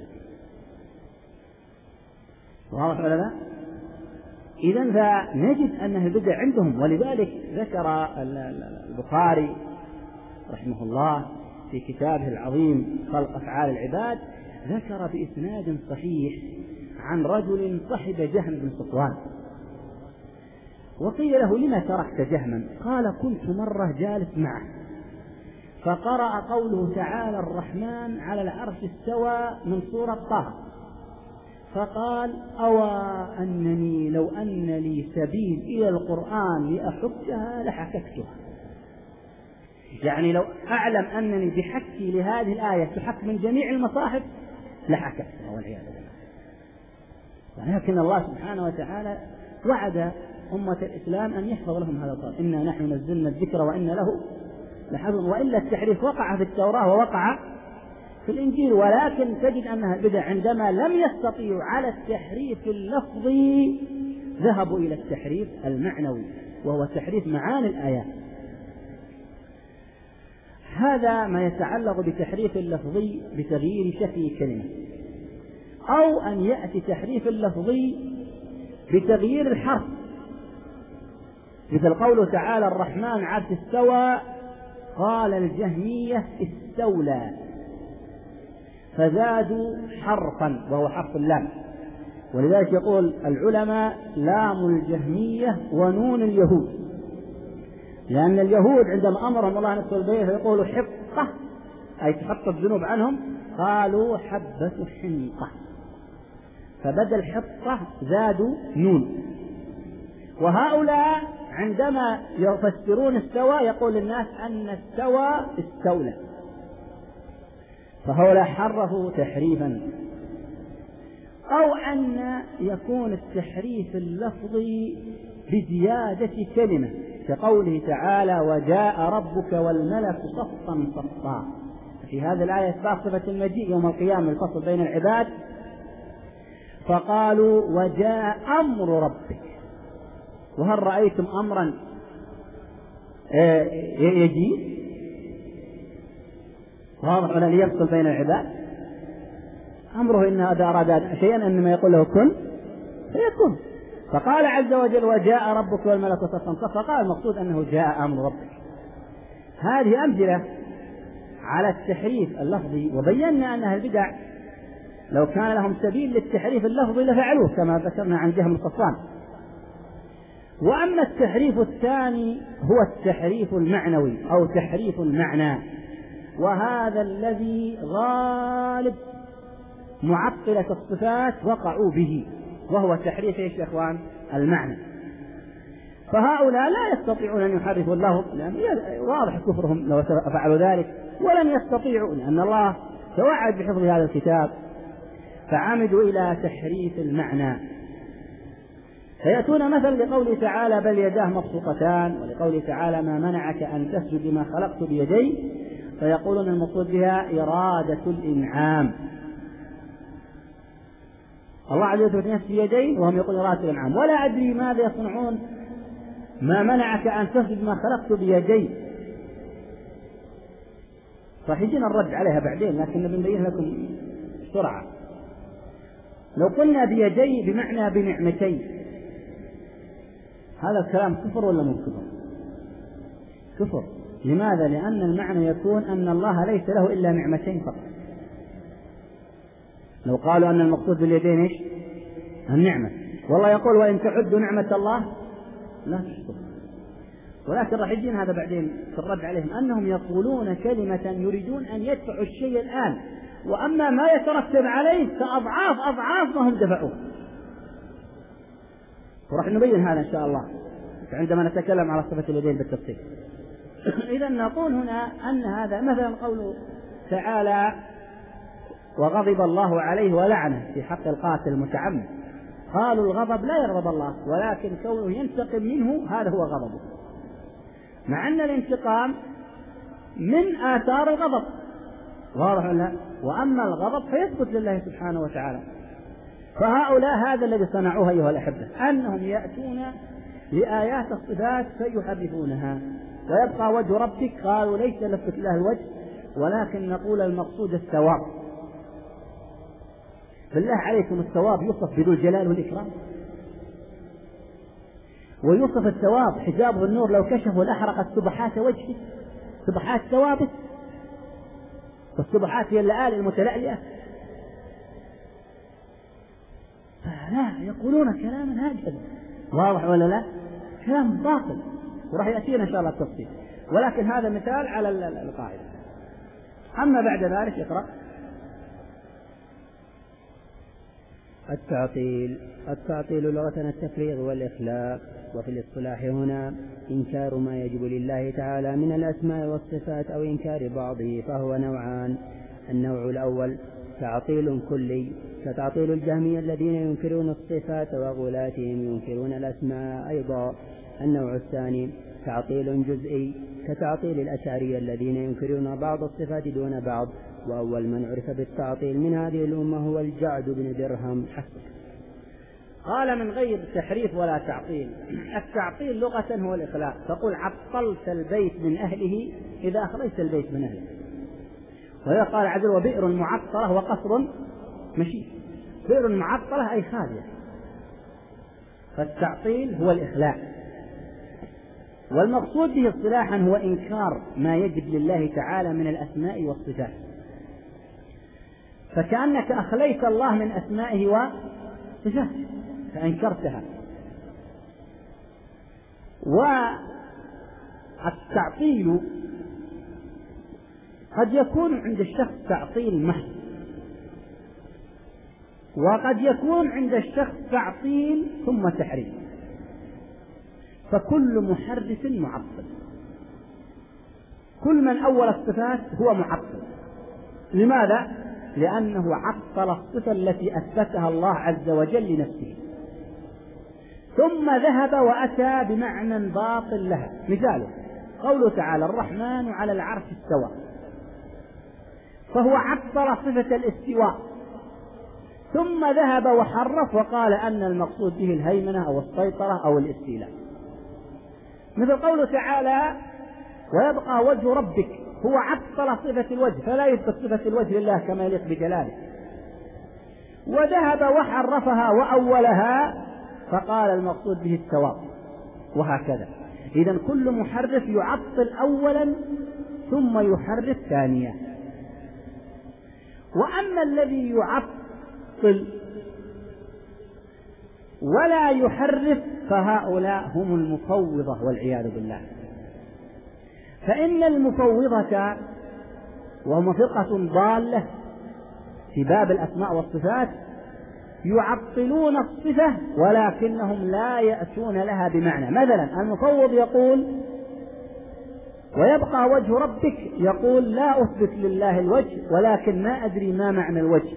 واضح ولا لا؟ إذن فنجد أنها البدع عندهم. ولذلك ذكر البخاري رحمه الله في كتابه العظيم خلق أفعال العباد، ذكر بإسناد صحيح عن رجل صحب جهم بن صفوان، وقيل له: لما تركت جهما؟ قال: كنت مرة جالس معه فقرأ قوله تعالى: الرحمن على العرش استوى من سورة طه، فقال: أوى أنني لو أن لي سبيل إلى القرآن لأحكها لحككتها. يعني لو أعلم أنني بحكي لهذه الآية تحك من جميع المصاحف لحككتها، والعياذ بالله. ولكن الله سبحانه وتعالى وعد أمة الإسلام أن يحفظ لهم هذا القرآن: إنا نحن نزلنا الذكر وإن له لحفظ. وإلا التحريف وقع في التوراة ووقع في الإنجيل. ولكن تجد أنها البدع عندما لم يستطيعوا على التحريف اللفظي ذهبوا إلى التحريف المعنوي، وهو تحريف معاني الآيات. هذا ما يتعلق بتحريف اللفظي بتغيير شكل كلمة، أو أن يأتي تحريف اللفظي بتغيير الحرف، مثل قوله تعالى: الرحمن عرش استوى، قال الجهمية استولى، فزادوا حرفا وهو حرف اللام. ولذلك يقول العلماء: لام الجهمية ونون اليهود، لأن اليهود عندما أمرهم الله أن يدخلوا البيت فيقولوا حطة، أي تحط الذنوب عنهم، قالوا حبة حنطة، فبدل حطة زادوا نون. وهؤلاء عندما يفسرون استوى يقول الناس أن استوى استولى، فهؤلاء حرفوا تحريفا. أو أن يكون التحريف اللفظي بزيادة كلمة، كقوله تعالى: وجاء ربك والملك صفا صفا. في هذه الآية إثبات صفة المجيء يوم القيامة، الفصل بين العباد، فقالوا: وجاء أمر ربك. وهل رأيتم أمرا يجيء؟ واضح ولا؟ ليفصل بين العباد. أمره إن إذا أراد شيئا إنما يقول له كن فيكون. فقال عز وجل: وجاء ربك والملك صفا صفا، فقال المقصود أنه جاء أمر ربك. هذه أمثلة على التحريف اللفظي. وبينا أنها البدع لو كان لهم سبيل للتحريف اللفظي لفعلوه، كما ذكرنا عن جهم الصفان. وأما التحريف الثاني هو التحريف المعنوي أو تحريف المعنى، وهذا الذي غالب معطلة الصفات وقعوا به، وهو تحريف ايش يا اخوان؟ المعنى. فهؤلاء لا يستطيعون أن يحرفوا اللفظ، لأن واضح كفرهم لو فعلوا ذلك، ولن يستطيعوا، لأن الله توعد بحفظ هذا الكتاب فعمدوا إلى تحريف المعنى، فيأتون مثلا لقوله تعالى بل يداه مبسوطتان، ولقوله تعالى ما منعك أن تسجد لما خلقت بيدي، فيقولون المقصود بها إرادة الإنعام. الله عز وجل يثبت بيديه وهم يقولون إرادة الإنعام، ولا أدري ماذا يصنعون ما منعك أن تسجد ما خلقت بيدي. راح يجينا الرد عليها بعدين، لكن بنبين لكم بسرعة. لو قلنا بيدي بمعنى بنعمتي، هذا الكلام كفر ولا مو كفر؟ كفر. لماذا؟ لأن المعنى يكون أن الله ليس له إلا نعمتين فقط. لو قالوا أن المقصود باليدين إيش؟ النعمة، والله يقول وإن تعدوا نعمة الله لا تشكر. ولكن راح يجينا هذا بعدين في الرد عليهم أنهم يقولون كلمة يريدون أن يدفعوا الشيء الآن، وأما ما يترتب عليه فأضعاف أضعاف ما هم دفعوه. وراح نبين هذا إن شاء الله عندما نتكلم على صفة اليدين بالتفصيل. إذا نقول هنا أن هذا مثلا قوله تعالى وغضب الله عليه ولعنه في حق القاتل المتعمد، قالوا الغضب لا يغضب الله، ولكن كونه ينتقم منه هذا هو غضبه، مع أن الانتقام من آثار الغضب، واضح ولا؟ وأما الغضب فيثبت لله سبحانه وتعالى. فهؤلاء هذا الذي صنعوه أيها الأحبة، أنهم يأتون لآيات الصفات فيحرفونها، ويبقى وجه ربك قالوا ليس لفت له الوجه، ولكن نقول المقصود الثواب. بالله عليكم الثواب يوصف بذو الجلال والإكرام، ويوصف الثواب حجابه النور لو كشفه لأحرقت سبحات وجهه، سبحات ثوابه، والسبحات هي اللآلئ المتلألئة. فلا يقولون كلاما هكذا، واضح ولا لا؟ كلام باطل، وراح يأتينا إن شاء الله التفصيل، ولكن هذا مثال على القاعدة. أما بعد ذلك اقرأ. التعطيل. التعطيل لغة التفريغ والإخلاء، وفي الاصطلاح هنا إنكار ما يجب لله تعالى من الأسماء والصفات أو إنكار بعضه، فهو نوعان. النوع الأول تعطيل كلي كتعطيل الجهمية الذين ينكرون الصفات وغلاتهم ينكرون الأسماء أيضا. النوع الثاني تعطيل جزئي كتعطيل الأشعرية الذين ينكرون بعض الصفات دون بعض. وأول من عرف بالتعطيل من هذه الأمة هو الجعد بن درهم. حسب. قال من غير تحريف ولا تعطيل. التعطيل لغة هو الإخلاء، تقول عطلت البيت من أهله إذا أخرجت البيت من أهله. وهذا قال عدل وبئر معطلة وقصر مشي. بئر معطلة أي خالية. فالتعطيل هو الإخلاء، والمقصود به اصطلاحا هو إنكار ما يجب لله تعالى من الأسماء والصفات، فكأنك أخليت الله من أسمائه وصفاته فأنكرتها. والتعطيل قد يكون عند الشخص تعطيل محض، وقد يكون عند الشخص تعطيل ثم تحريف، فكل محرف معطل. كل من أول الصفات هو معطل. لماذا؟ لأنه عطل الصفة التي أثبتها الله عز وجل لنفسه، ثم ذهب وأتى بمعنى باطل لها. مثاله قوله تعالى الرحمن على العرش استوى، فهو عطل صفة الاستواء، ثم ذهب وحرف وقال أن المقصود به الهيمنة أو السيطرة أو الاستيلاء. مثل قوله تعالى ويبقى وجه ربك، هو عطل صفة الوجه فلا يثبت صفة الوجه لله كما يليق بجلاله، وذهب وحرفها وأولها فقال المقصود به الثواب، وهكذا. إذن كل محرف يعطل أولا ثم يحرف ثانيا. وأما الذي يعطل ولا يحرف فهؤلاء هم المفوضة والعياذ بالله. فإن المفوضة وهم فرقة ضالة في باب الأسماء والصفات يعطلون الصفة ولكنهم لا يأتون لها بمعنى. مثلا المفوض يقول ويبقى وجه ربك يقول لا أثبت لله الوجه ولكن ما أدري ما معنى الوجه.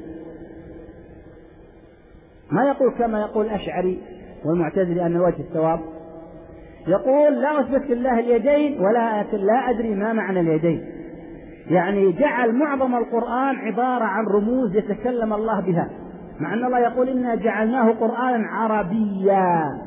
ما يقول كما يقول الأشعري والمعتزلي أن الوجه الثواب، يقول لا أثبت لله اليدين ولكن لا أدري ما معنى اليدين. يعني جعل معظم القرآن عبارة عن رموز يتكلم الله بها، مع أن الله يقول إنا جعلناه قرآنا عربيا.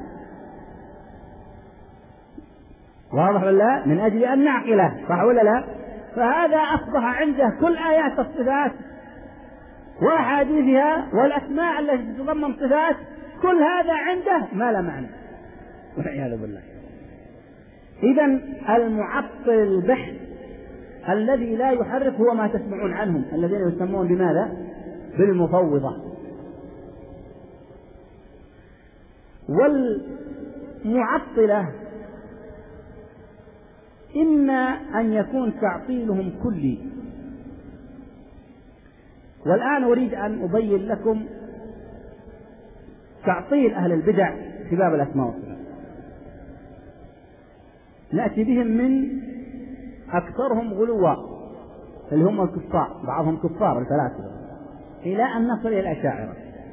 واضح ولا من أجل أن نعقله، صح ولا لا؟ فهذا أصبح عنده كل آيات الصفات وأحاديثها والأسماء التي تتضمن صفات، كل هذا عنده ما لا معنى، والعياذ بالله. إذن المعطل البحث الذي لا يحرك هو ما تسمعون عنهم الذين يسمون بماذا؟ بالمفوضة. والمعطلة إما أن يكون تعطيلهم كلي، والآن أريد أن أبين لكم تعطيل أهل البدع في باب الأسماء والصفات. نأتي بهم من أكثرهم غلوا اللي هم الكفار، بعضهم كفار الفلاسفة، إلى أن نصل إلى الأشاعرة.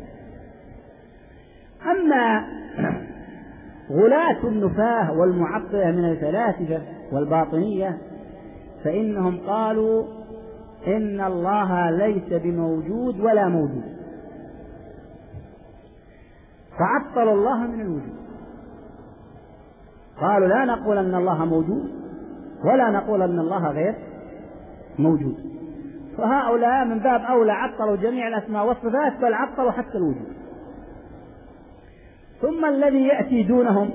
أما غلاة النفاه والمعطلة من الفلاسفة والباطنية فإنهم قالوا إن الله ليس بموجود ولا موجود، فعطلوا الله من الوجود. قالوا لا نقول أن الله موجود ولا نقول أن الله غير موجود. فهؤلاء من باب أولى عطلوا جميع الأسماء والصفات، بل عطلوا حتى الوجود. ثم الذي يأتي دونهم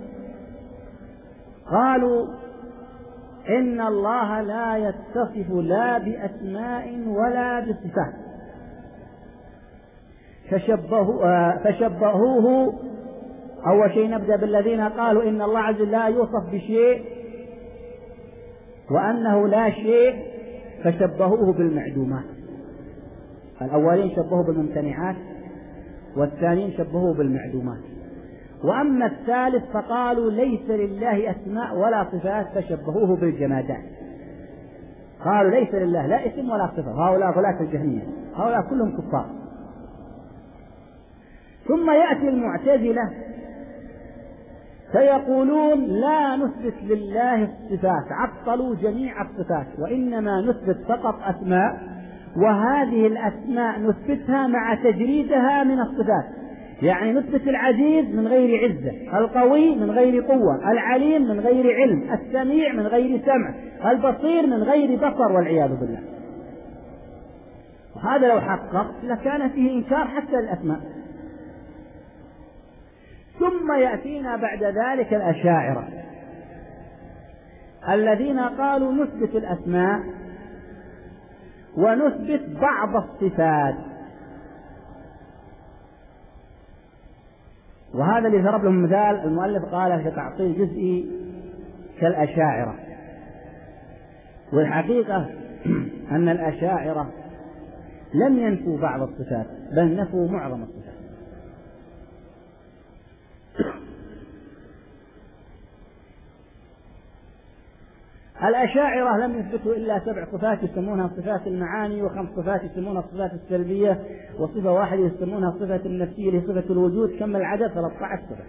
قالوا إن الله لا يتصف لا بأسماء ولا بصفات، فشبهوه, فشبهوه أول شيء نبدأ بالذين قالوا إن الله عز وجل لا يوصف بشيء وأنه لا شيء، فشبهوه بالمعدومات. الأولين شبهوه بالممتنعات والثانيين شبهوه بالمعدومات. وأما الثالث فقالوا ليس لله أسماء ولا صفات، فشبهوه بالجمادات. قالوا ليس لله لا اسم ولا صفة. هؤلاء غلاة الجهمية، هؤلاء كلهم كفار. ثم يأتي المعتزلة فيقولون لا نثبت لله الصفات، عطلوا جميع الصفات، وإنما نثبت فقط أسماء، وهذه الأسماء نثبتها مع تجريدها من الصفات. يعني نثبت العزيز من غير عزة، القوي من غير قوة، العليم من غير علم، السميع من غير سمع، البصير من غير بصر، والعياذ بالله. وهذا لو حقق لكان فيه إنكار حتى الأسماء. ثم يأتينا بعد ذلك الأشاعرة الذين قالوا نثبت الأسماء ونثبت بعض الصفات. وهذا اللي ضرب لهم مثال المؤلف قال في تعطيل جزئي كالأشاعرة. والحقيقة أن الأشاعرة لم ينفوا بعض الصفات بل نفوا معظم الصفات. الأشاعرة لم يثبتوا إلا سبع صفات يسمونها صفات المعاني، وخمس صفات يسمونها الصفات السلبية، وصفة واحدة يسمونها الصفة النفسية لصفة الوجود. كم العدد؟ ثلاثة عشر صفة.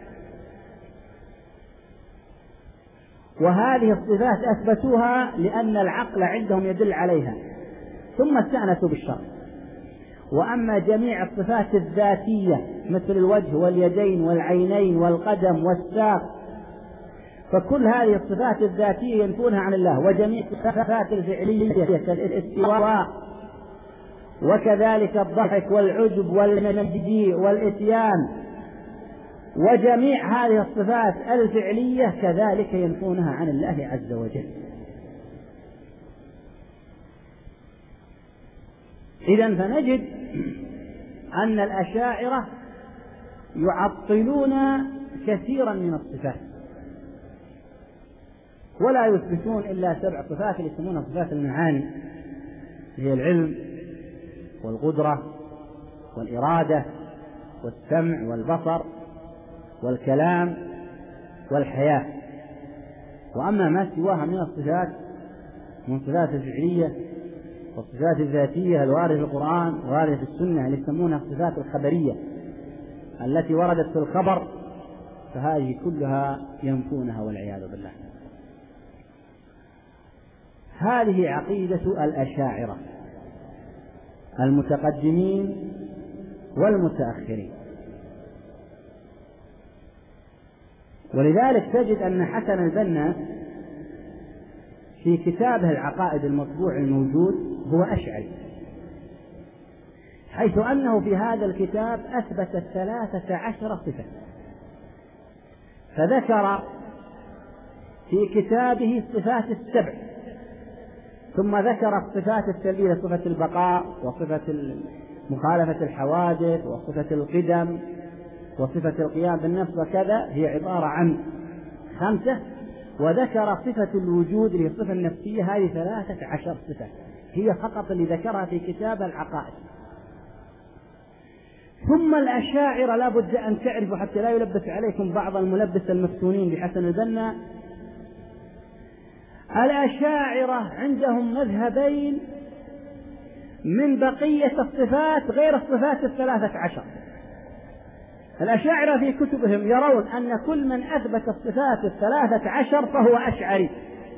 وهذه الصفات أثبتوها لأن العقل عندهم يدل عليها، ثم استأنسوا بالشرع. وأما جميع الصفات الذاتية مثل الوجه واليدين والعينين والقدم والساق، فكل هذه الصفات الذاتية ينفونها عن الله. وجميع الصفات الفعلية كالاستواء وكذلك الضحك والعجب والمجيء والإتيان، وجميع هذه الصفات الفعلية كذلك ينفونها عن الله عز وجل. إذن فنجد أن الأشاعرة يعطلون كثيرا من الصفات ولا يثبتون إلا سبع صفات يسمونها صفات المعاني، هي العلم والقدرة والإرادة والسمع والبصر والكلام والحياة. وأما ما سواها من الصفات من الصفات الفعلية والصفات الذاتية الواردة في القرآن والواردة في السنة اللي يسمونها الصفات الخبرية التي وردت في الخبر، فهذه كلها ينفونها والعياذ بالله. هذه عقيدة الأشاعرة المتقدمين والمتأخرين. ولذلك تجد أن حسن البنا في كتابه العقائد المطبوع الموجود هو أشعري، حيث أنه في هذا الكتاب أثبت ثلاثة عشر صفة، فذكر في كتابه الصفات السبع، ثم ذكر الصفات السلبية، صفة البقاء وصفة مخالفة الحوادث وصفة القدم وصفة القيام بالنفس وكذا، هي عبارة عن خمسة، وذكر صفة الوجود اللي هي الصفة النفسية، هذه ثلاثة عشر صفة هي فقط اللي ذكرها في كتاب العقائد. ثم الأشاعرة لا بد أن تعرفوا حتى لا يلبس عليكم بعض الملبس المفتونين بحسن البنا، الأشاعرة عندهم مذهبين من بقية الصفات غير الصفات الثلاثة عشر. الأشاعرة في كتبهم يرون أن كل من أثبت الصفات الثلاثة عشر فهو أشعري،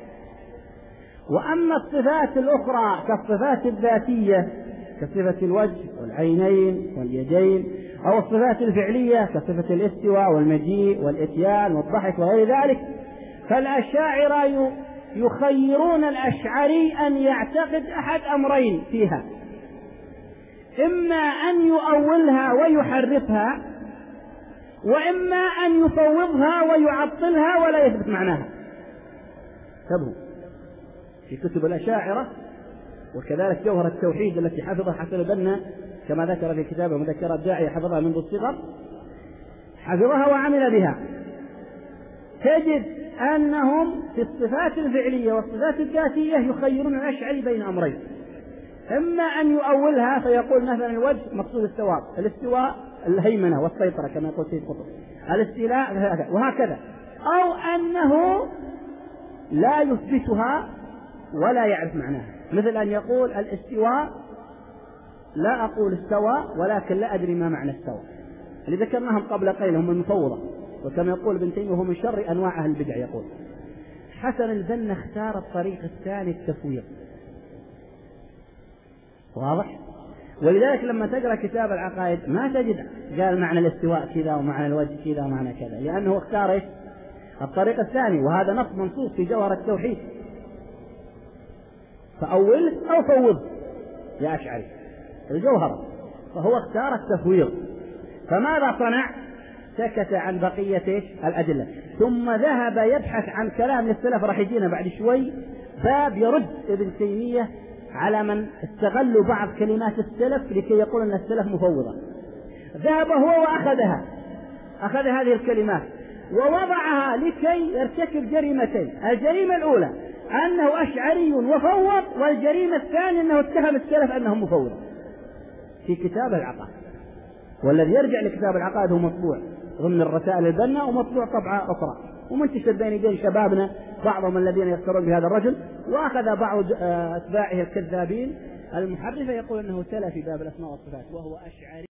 وأما الصفات الأخرى كالصفات الذاتية كصفة الوجه والعينين واليدين، أو الصفات الفعلية كصفة الاستواء والمجيء والإتيان والضحك وغير ذلك، فالأشاعرة يخيرون الأشعري أن يعتقد أحد أمرين فيها: إما أن يؤولها ويحرفها، وإما أن يفوضها ويعطلها ولا يثبت معناها. انتبهوا، في كتب الأشاعرة وكذلك جوهر التوحيد التي حفظها حسن البنا كما ذكر في كتابه مذكرة الداعية، حفظها منذ الصغر، حفظها وعمل بها، تجد أنهم في الصفات الفعلية والصفات الذاتية يخيرون الأشعري بين أمرين: إما أن يؤولها فيقول مثلا الوجه مقصود الثواب، الاستواء الهيمنة والسيطرة كما يقول سيد قطب، الاستيلاء وهكذا، أو أنه لا يثبتها ولا يعرف معناها، مثل أن يقول الاستواء لا أقول استوى ولكن لا أدري ما معنى استوى، اللي ذكرناهم قبل قليل هم المفوضة، وكما يقول ابن تيمية وهو من شر أنواع أهل البدع. يقول حسن البنا اختار الطريق الثاني التفويض، واضح؟ ولذلك لما تقرأ كتاب العقائد ما تجد قال معنى الاستواء كذا ومعنى الوجه كذا ومعنى كذا، لأنه اختار الطريق الثاني، وهذا نص منصوص في جوهر التوحيد: فأول أو فوض يا أشعري الجوهر، فهو اختار التفويض. فماذا صنع؟ سكت عن بقية الأدلة، ثم ذهب يبحث عن كلام للسلف، راح يجينا بعد شوي باب يرد ابن تيمية على من استغلوا بعض كلمات السلف لكي يقول أن السلف مفوضة. ذهب هو وأخذها، أخذ هذه الكلمات ووضعها لكي يرتكب جريمتين: الجريمة الأولى أنه أشعري وفوض، والجريمة الثانية أنه اتهم السلف أنهم مفوضة في كتاب العقائد. والذي يرجع لكتاب العقائد هو مطبوع ضمن الرسائل البنا ومطبوع طبعة أخرى ومنتشر بين يدي شبابنا بعضهم الذين يختارون بهذا الرجل، وأخذ بعض أتباعه الكذابين المحرفة يقول أنه سلفي باب الأسماء والصفات وهو أشعري.